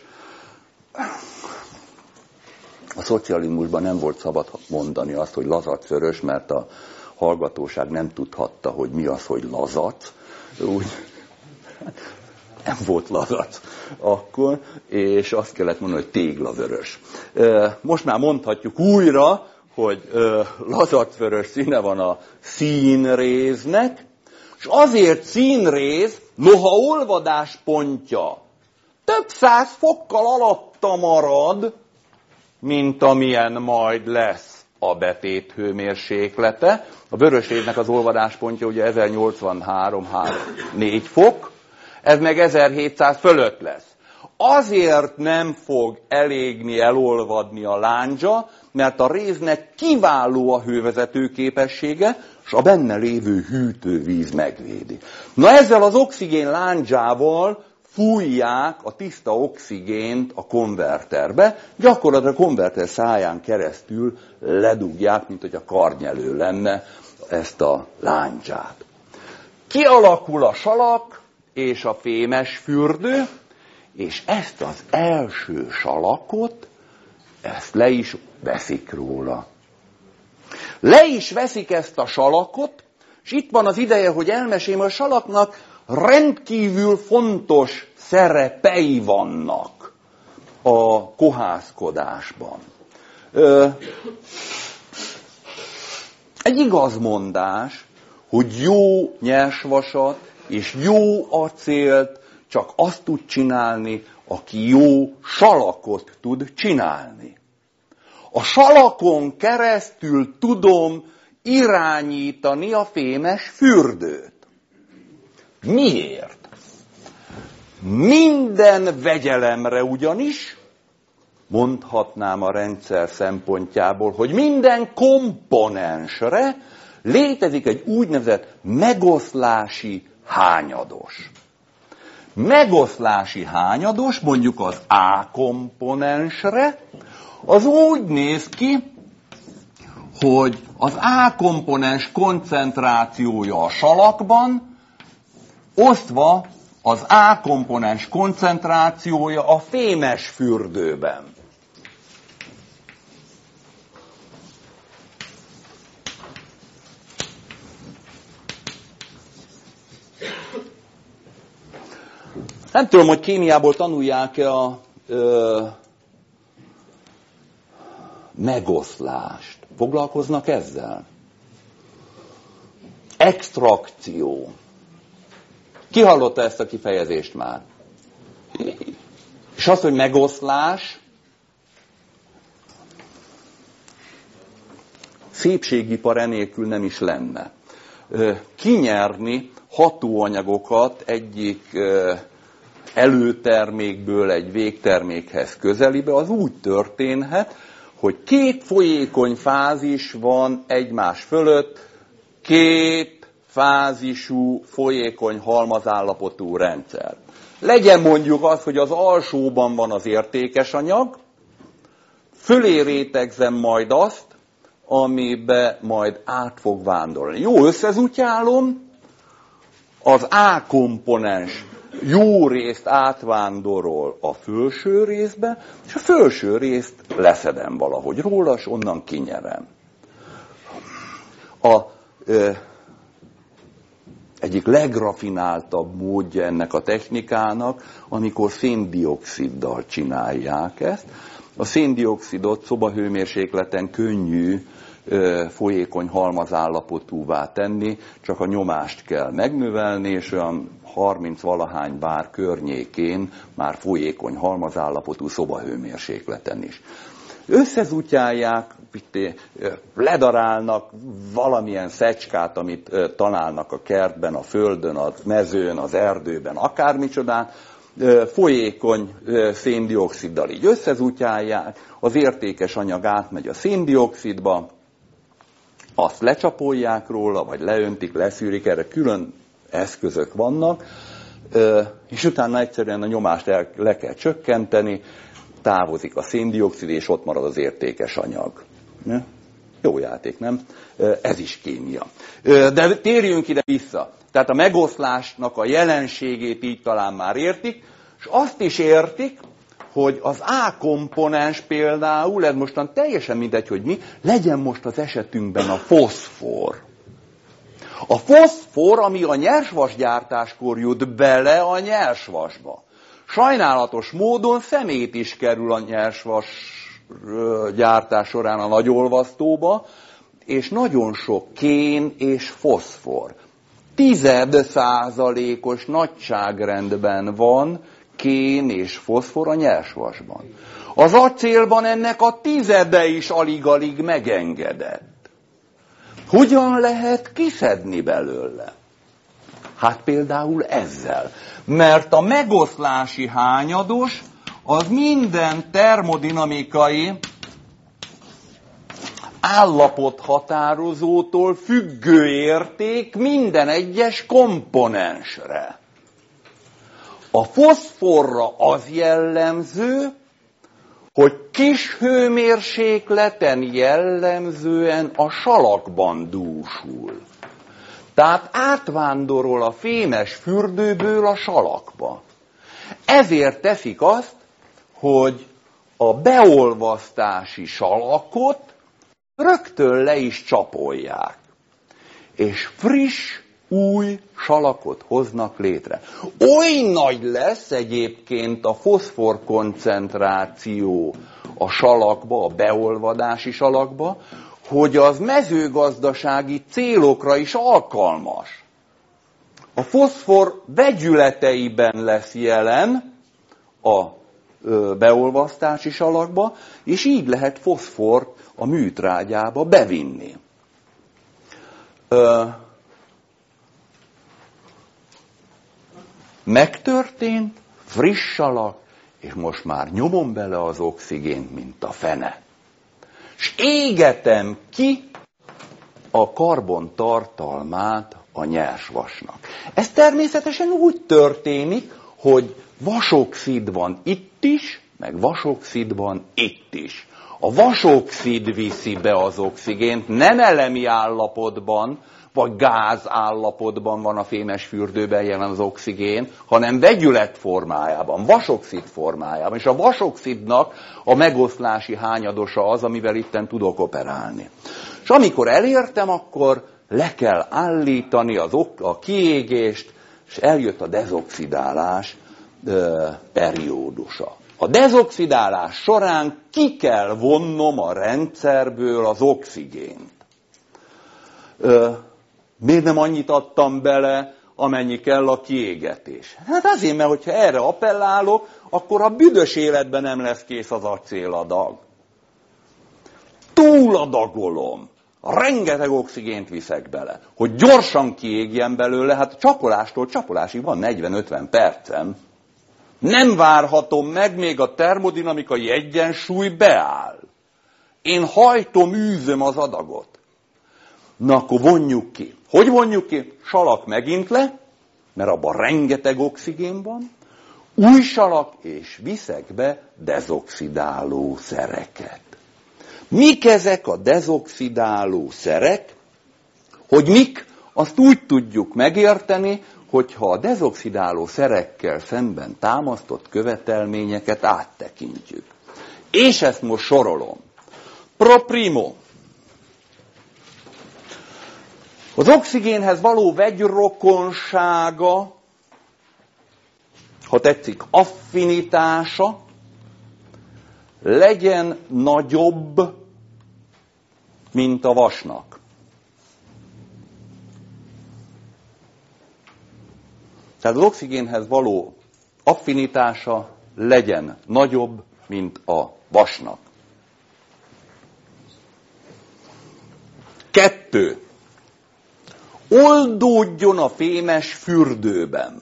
A szocializmusban nem volt szabad mondani azt, hogy lazac vörös, mert a hallgatóság nem tudhatta, hogy mi az, hogy lazac. Úgy nem volt lazac akkor, és azt kellett mondani, hogy téglavörös. Most már mondhatjuk újra, hogy lazacvörös színe van a színrésznek, és azért színrész, noha olvadáspontja több száz fokkal alatta marad, mint amilyen majd lesz a betét hőmérséklete. A vörös réznek az olvadáspontja ugye ezernyolcvanhárom négy fok, ez meg ezerhétszáz fölött lesz. Azért nem fog elégni, elolvadni a láncsa, mert a réznek kiváló a hővezető képessége, és a benne lévő hűtővíz megvédi. Na ezzel az oxigén lándzsával fújják a tiszta oxigént a konverterbe, gyakorlatilag a konverter száján keresztül ledugják, mint hogy a karnyelő lenne ezt a lándzsát. Kialakul a salak és a fémes fürdő, és ezt az első salakot, ezt le is veszik róla. Le is veszik ezt a salakot, és itt van az ideje, hogy elmeséljem, a salaknak rendkívül fontos szerepei vannak a kohászkodásban. Egy igaz mondás, hogy jó nyersvasat és jó acélt csak azt tud csinálni, aki jó salakot tud csinálni. A salakon keresztül tudom irányítani a fémes fürdőt. Miért? Minden vegyelemre ugyanis, mondhatnám a rendszer szempontjából, hogy minden komponensre létezik egy úgynevezett megoszlási hányados. Megoszlási hányados, mondjuk az A komponensre, az úgy néz ki, hogy az A komponens koncentrációja a salakban, osztva az A komponens koncentrációja a fémes fürdőben. Nem tudom, hogy kémiából tanulják-e a ö, megoszlást. Foglalkoznak ezzel? Extrakció. Ki hallotta ezt a kifejezést már? És az, hogy megoszlás, szépségipar enélkül nem is lenne. Kinyerni hatóanyagokat egyik előtermékből egy végtermékhez közelibe, az úgy történhet, hogy két folyékony fázis van egymás fölött, két fázisú folyékony halmazállapotú rendszer. Legyen mondjuk az, hogy az alsóban van az értékes anyag, fölé rétegzem majd azt, amibe majd át fog vándorolni. Jó összezutyálom, az A komponens jó részt átvándorol a felső részbe, és a felső részt leszedem valahogy róla, és onnan kinyerem. A ö, egyik legrafináltabb módja ennek a technikának, amikor széndioxiddal csinálják ezt. A széndioxidot szobahőmérsékleten könnyű ö, folyékony halmazállapotúvá tenni, csak a nyomást kell megnövelni, és olyan harminc valahány bár környékén már folyékony halmazállapotú szobahőmérsékleten is. Összezutyálják, ledarálnak valamilyen szecskát, amit találnak a kertben, a földön, a mezőn, az erdőben, akármicsodán, folyékony széndioxiddal így összezutyálják, az értékes anyag átmegy a széndioxidba, azt lecsapolják róla, vagy leöntik, leszűrik, erre külön eszközök vannak, és utána egyszerűen a nyomást el, le kell csökkenteni, távozik a széndioxid, és ott marad az értékes anyag. Jó játék, nem? Ez is kémia. De térjünk ide vissza. Tehát a megoszlásnak a jelenségét így talán már értik, és azt is értik, hogy az A komponens például, ez mostan teljesen mindegy, hogy mi, legyen most az esetünkben a foszfor. A foszfor, ami a nyersvasgyártáskor jut bele a nyersvasba. Sajnálatos módon szemét is kerül a nyersvas gyártás során a nagyolvasztóba, és nagyon sok kén és foszfor. Tized százalékos nagyságrendben van kén és foszfor a nyersvasban. Az acélban ennek a tizede is alig-alig megengedett. Hogyan lehet kiszedni belőle? Hát például ezzel. Mert a megoszlási hányados az minden termodinamikai állapothatározótól függő érték minden egyes komponensre. A foszforra az jellemző, hogy kis hőmérsékleten jellemzően a salakban dúsul. Tehát átvándorol a fémes fürdőből a salakba. Ezért teszik azt, hogy a beolvasztási salakot rögtön le is csapolják. És friss, új salakot hoznak létre. Oly nagy lesz egyébként a foszfor koncentráció a salakba, a beolvadási salakba, hogy az mezőgazdasági célokra is alkalmas. A foszfor vegyületeiben lesz jelen a beolvasztási salakba, és így lehet foszfort a műtrágyába bevinni. Megtörtént, friss salak, és most már nyomom bele az oxigént, mint a fene. És égetem ki a karbon tartalmát a nyersvasnak. Ez természetesen úgy történik, hogy vasoxid van itt is, meg vasoxid van itt is. A vasoxid viszi be az oxigént, nem elemi állapotban, vagy gáz állapotban van a fémes fürdőben jelen az oxigén, hanem vegyület formájában, vasoxid formájában. És a vasoxidnak a megoszlási hányadosa az, amivel itten tudok operálni. És amikor elértem, akkor le kell állítani az ok- a kiégést, és eljött a dezoxidálás ö, periódusa. A dezoxidálás során ki kell vonnom a rendszerből az oxigént. Ö, miért nem annyit adtam bele, amennyi kell a kiégetés? Hát azért, mert hogyha erre appellálok, akkor a büdös életben nem lesz kész az acéladag. Túladagolom. Rengeteg oxigént viszek bele. Hogy gyorsan kiégjen belőle, hát csapolástól csapolásig van negyven-ötven percem. Nem várhatom meg, még a termodinamikai egyensúly beáll. Én hajtom, űzöm az adagot. Na, akkor vonjuk ki. Hogy vonjuk ki? Salak megint le, mert abban rengeteg oxigén van. Új salak, és viszek be dezoxidáló szereket. Mik ezek a dezoxidáló szerek? Hogy mik, azt úgy tudjuk megérteni, hogyha a dezoxidáló szerekkel szemben támasztott követelményeket áttekintjük. És ezt most sorolom. Pro primo. Az oxigénhez való vegyrokonsága, ha tetszik, affinitása legyen nagyobb, mint a vasnak. Tehát az oxigénhez való affinitása legyen nagyobb, mint a vasnak. Kettő. Oldódjon a fémes fürdőben.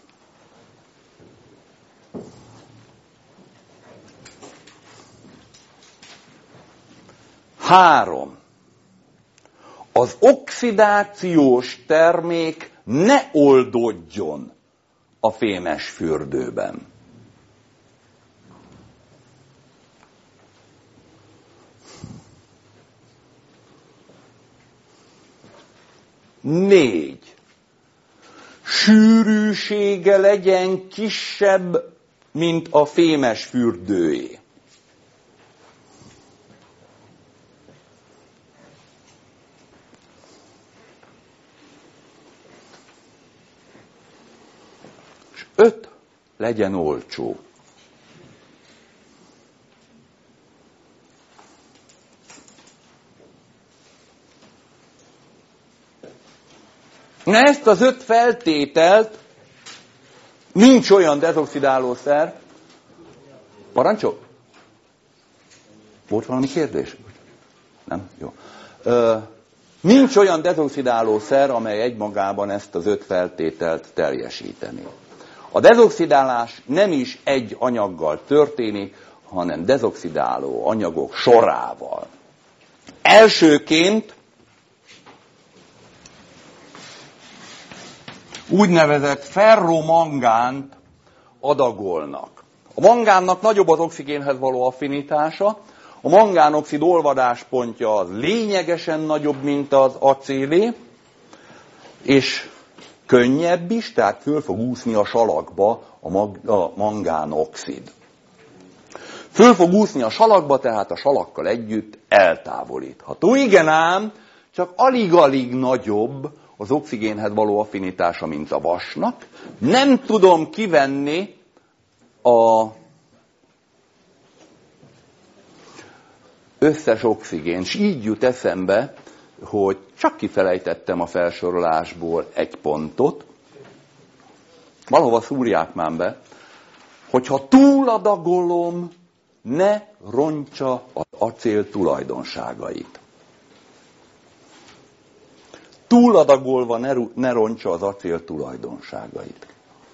Három. Az oxidációs termék ne oldódjon a fémes fürdőben. Négy. Sűrűsége legyen kisebb, mint a fémes fürdőé. És öt. Legyen olcsó. Na, ezt az öt feltételt, nincs olyan dezoxidálószer. Parancsol? Volt valami kérdés? Nem? Jó. Ö, nincs olyan dezoxidálószer, amely egymagában ezt az öt feltételt teljesíteni. A dezoxidálás nem is egy anyaggal történik, hanem dezoxidáló anyagok sorával. Elsőként úgynevezett ferromangánt adagolnak. A mangánnak nagyobb az oxigénhez való affinitása, a mangánoxid olvadáspontja az lényegesen nagyobb, mint az acélé, és könnyebb is, tehát föl fog úszni a salakba a, mag- a mangánoxid. Föl fog úszni a salakba, tehát a salakkal együtt eltávolítható. Igen ám, csak alig-alig nagyobb az oxigénhez való affinitása, mint a vasnak. Nem tudom kivenni a összes oxigént, és így jut eszembe, hogy csak kifelejtettem a felsorolásból egy pontot. Valahova szúrják már be, hogyha túladagolom, ne rontsa az acél tulajdonságait. Túladagolva ne, ne rontsa az acél tulajdonságait.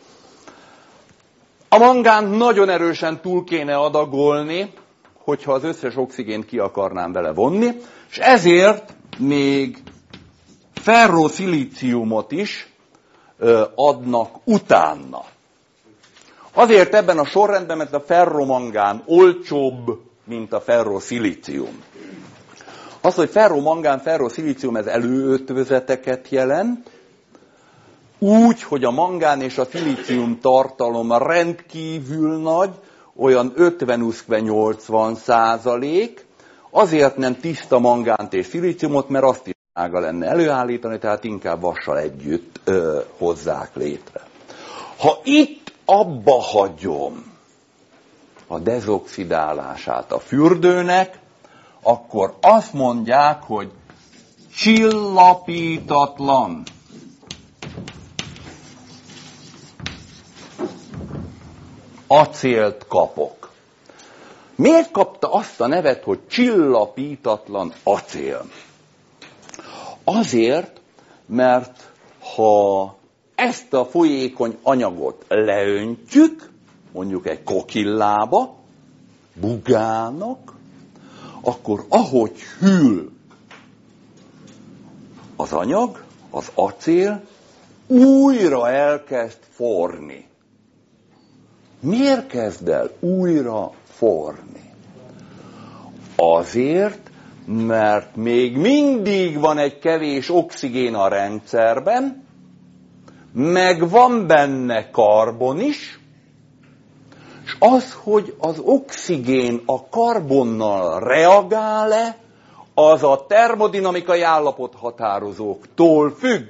A mangánt nagyon erősen túl kéne adagolni, hogyha az összes oxigént ki akarnám vele vonni, és ezért még ferroszilíciumot is ö, adnak utána. Azért ebben a sorrendben, mert a ferromangán olcsóbb, mint a ferroszilícium. Az, hogy ferromangán, ferroszilícium, ez előötvözeteket jelent, úgy, hogy a mangán és a szilícium tartalom rendkívül nagy, olyan ötven-nyolcvan százalék, azért nem tiszta mangánt és szilíciumot, mert azt is drága lenne előállítani, tehát inkább vassal együtt ö, hozzák létre. Ha itt abba hagyom a dezoxidálását a fürdőnek, akkor azt mondják, hogy csillapítatlan. Acélt kapok. Miért kapta azt a nevet, hogy csillapítatlan acél? Azért, mert ha ezt a folyékony anyagot leöntjük, mondjuk egy kokillába, bugának, akkor ahogy hűl az anyag, az acél, újra elkezd forni. Miért kezd el újra forni? Azért, mert még mindig van egy kevés oxigén a rendszerben, meg van benne karbon is, és az, hogy az oxigén a karbonnal reagál-e, az a termodinamikai állapothatározóktól függ.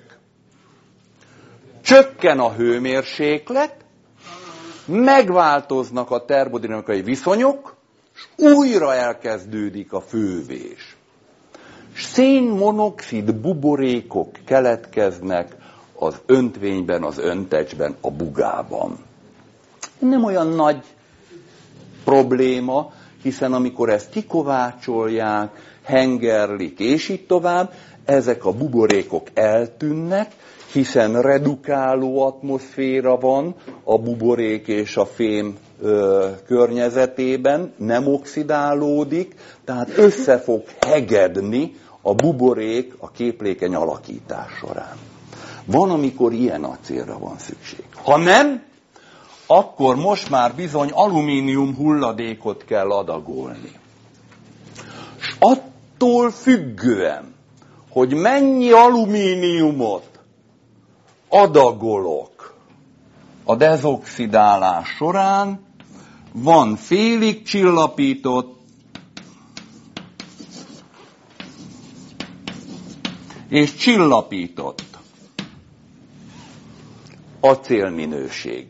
Csökken a hőmérséklet, megváltoznak a termodinamikai viszonyok, és újra elkezdődik a fővés. Szénmonoxid buborékok keletkeznek az öntvényben, az öntecsben, a bugában. Nem olyan nagy probléma, hiszen amikor ezt kikovácsolják, hengerlik, és így tovább, ezek a buborékok eltűnnek, hiszen redukáló atmoszféra van a buborék és a fém ö, környezetében, nem oxidálódik, tehát össze fog hegedni a buborék a képlékeny alakítás során. Van, amikor ilyen acélra van szükség. Ha nem, akkor most már bizony alumínium hulladékot kell adagolni. És attól függően, hogy mennyi alumíniumot adagolok a dezoxidálás során, van félig csillapított és csillapított acélminőség.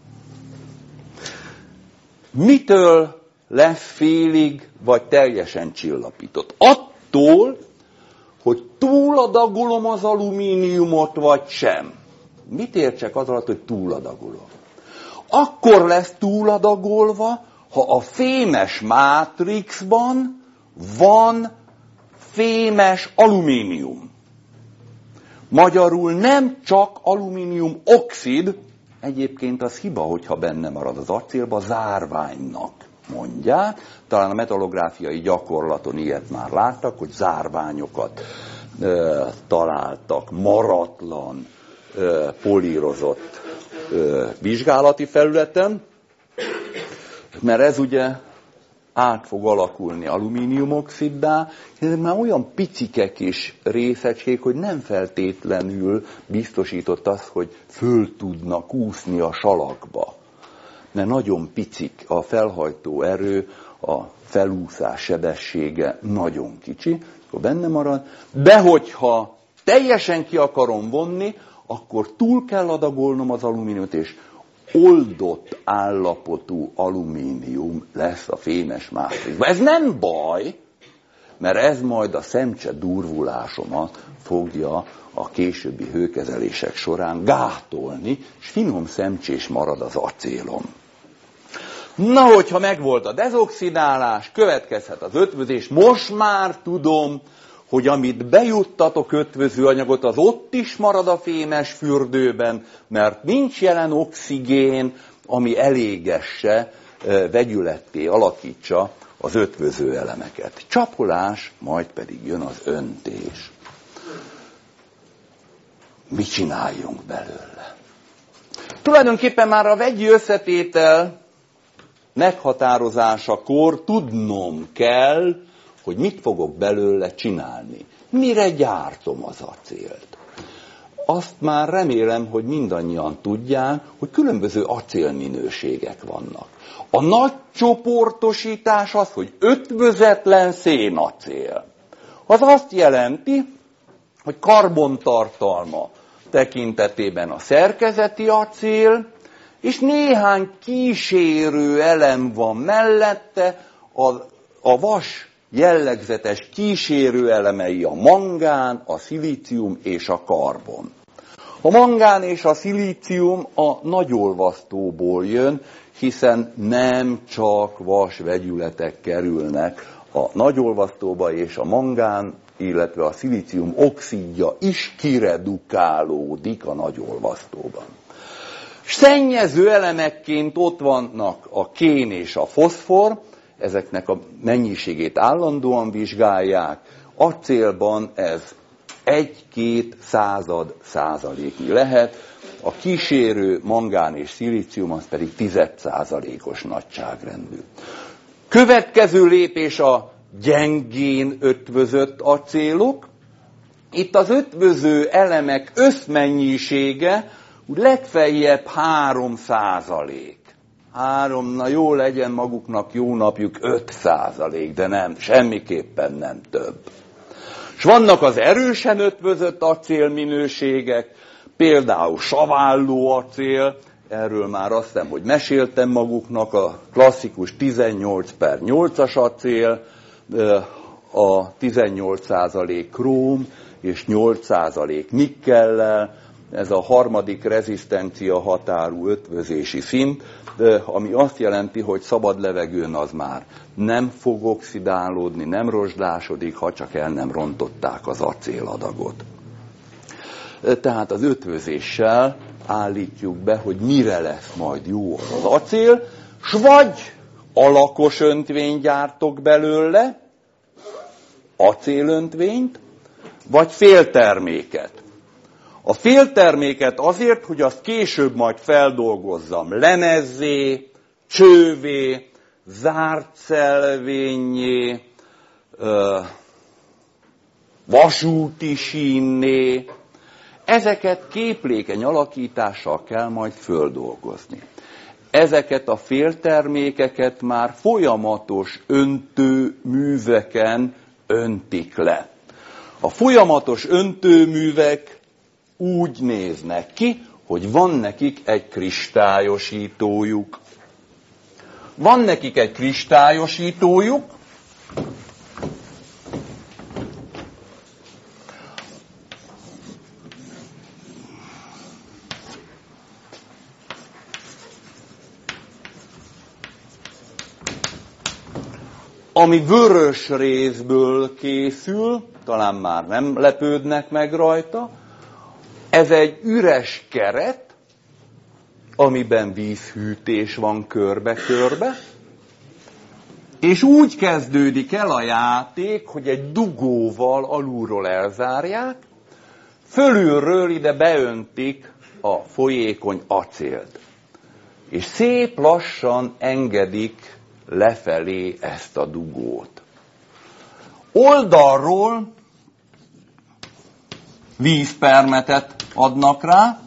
Mitől lesz félig vagy teljesen csillapított? Attól, hogy túladagolom az alumíniumot, vagy sem. Mit értsek az alatt, hogy túladagolom? Akkor lesz túladagolva, ha a fémes mátrixban van fémes alumínium. Magyarul nem csak alumínium oxid, egyébként az hiba, hogyha benne marad az acélba, zárványnak mondják. Talán a metallográfiai gyakorlaton ilyet már láttak, hogy zárványokat e, találtak maratlan, e, polírozott e, vizsgálati felületen, mert ez ugye át fog alakulni alumíniumoxiddá, ezek már olyan picike kis részecskék, hogy nem feltétlenül biztosított az, hogy föl tudnak úszni a salakba. Mert nagyon picik a felhajtó erő, a felúszás sebessége nagyon kicsi, akkor benne marad, de hogyha teljesen ki akarom vonni, akkor túl kell adagolnom az alumíniumot, és oldott állapotú alumínium lesz a fémes mátrixban. Ez nem baj, mert ez majd a szemcse durvulásomat fogja a későbbi hőkezelések során gátolni, és finom szemcsés marad az acélom. Na, hogyha megvolt a dezoxidálás, következhet az ötvözés, most már tudom, hogy amit bejuttatok ötvözőanyagot, az ott is marad a fémes fürdőben, mert nincs jelen oxigén, ami elégesse, vegyületté alakítsa az ötvöző elemeket. Csapolás, majd pedig jön az öntés. Mit csináljunk belőle? Tulajdonképpen már a vegyi összetétel meghatározásakor tudnom kell, hogy mit fogok belőle csinálni. Mire gyártom az acélt? Azt már remélem, hogy mindannyian tudják, hogy különböző acélminőségek vannak. A nagy csoportosítás az, hogy ötvözetlen szénacél. Az azt jelenti, hogy karbontartalma tekintetében a szerkezeti acél, és néhány kísérő elem van mellette, a, a vas jellegzetes kísérő elemei a mangán, a szilícium és a karbon. A mangán és a szilícium a nagyolvasztóból jön, hiszen nem csak vas vegyületek kerülnek a nagyolvasztóba, és a mangán, illetve a szilícium oxidja is kiredukálódik a nagyolvasztóban. Szennyező elemekként ott vannak a kén és a foszfor, ezeknek a mennyiségét állandóan vizsgálják. Acélban ez egy-két század százaléknyi lehet, a kísérő mangán és szilícium az pedig tized százalékos nagyságrendű. Következő lépés a gyengén ötvözött acélok. Itt az ötvöző elemek összmennyisége úgy legfeljebb három százalék. Három, na jó legyen maguknak jó napjuk öt százalék, de nem, semmiképpen nem több. És vannak az erősen ötvözött acélminőségek, például saválló acél, erről már azt hiszem, hogy meséltem maguknak, a klasszikus tizennyolc per nyolcas acél, a tizennyolc százalék króm és nyolc százalék nikkellel, ez a harmadik rezisztencia határú ötvözési szint, ami azt jelenti, hogy szabad levegőn az már nem fog oxidálódni, nem rozsdásodik, ha csak el nem rontották az acéladagot. Tehát az ötvözéssel állítjuk be, hogy mire lesz majd jó az acél, s vagy alakos öntvényt gyártok belőle, acélöntvényt, vagy félterméket. A félterméket azért, hogy azt később majd feldolgozzam lemezzé, csővé, zárt szelvényé, vasúti sínné. Ezeket képlékeny alakítással kell majd földolgozni. Ezeket a féltermékeket már folyamatos öntőműveken öntik le. A folyamatos öntőművek úgy néznek ki, hogy van nekik egy kristályosítójuk. Van nekik egy kristályosítójuk, ami vörös részből készül, talán már nem lepődnek meg rajta. Ez egy üres keret, amiben vízhűtés van körbe-körbe, és úgy kezdődik el a játék, hogy egy dugóval alulról elzárják, fölülről ide beöntik a folyékony acélt, és szép lassan engedik lefelé ezt a dugót. Oldalról vízpermetet adnak rá,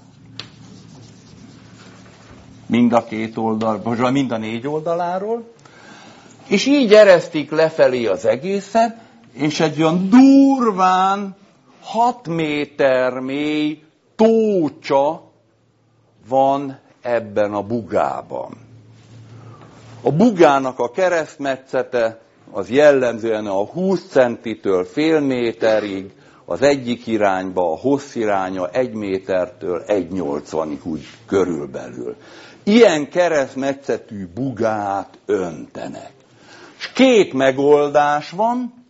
mind a két oldal, vagy mind a négy oldaláról, és így eresztik lefelé az egészet, és egy olyan durván hat méter mély tócsa van ebben a bugában. A bugának a keresztmetszete az jellemzően a húsz centitől fél méterig, az egyik irányba a hossz iránya egy métertől egy nyolcvanig úgy körülbelül. Ilyen keresztmetszetű bugát öntenek. És két megoldás van.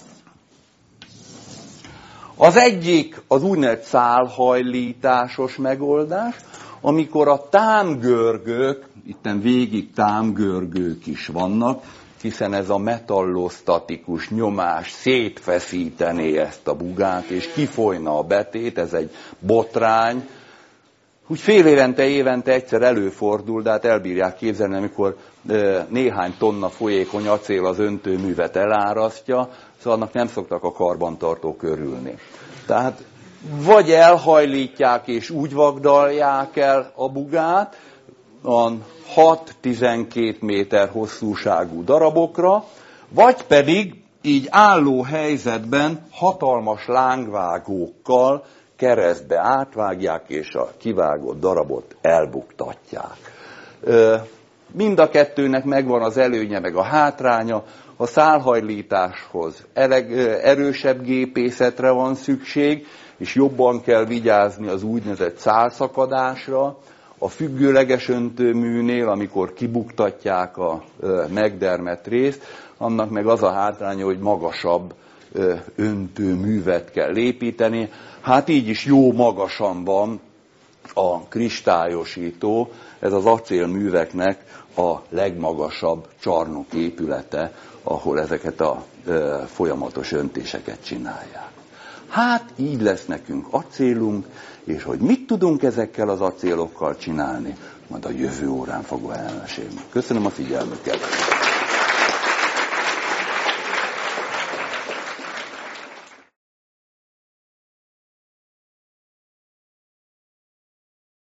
Az egyik az úgynevezett szálhajlításos megoldás, amikor a támgörgők, itten végig támgörgők is vannak, hiszen ez a metallostatikus nyomás szétfeszítené ezt a bugát, és kifolyna a betét, ez egy botrány. Úgy fél évente, évente egyszer előfordul, de hát elbírják képzelni, amikor néhány tonna folyékony acél az öntőművet elárasztja, szóval annak nem szoktak a karbantartók örülni. Tehát vagy elhajlítják és úgy vagdalják el a bugát, a hat-tizenkét méter hosszúságú darabokra, vagy pedig így álló helyzetben hatalmas lángvágókkal keresztbe átvágják, és a kivágott darabot elbuktatják. Mind a kettőnek megvan az előnye, meg a hátránya. A szálhajlításhoz erősebb gépészetre van szükség, és jobban kell vigyázni az úgynevezett szálszakadásra. A függőleges öntőműnél, amikor kibuktatják a megdermedt részt, annak meg az a hátránya, hogy magasabb öntőművet kell építeni. Hát így is jó magasan van a kristályosító, ez az acélműveknek a legmagasabb csarnok épülete, ahol ezeket a ö, folyamatos öntéseket csinálják. Hát így lesz nekünk acélunk, és hogy mit tudunk ezekkel az acélokkal csinálni, majd a jövő órán fogva elmesélni. Köszönöm a figyelmüket!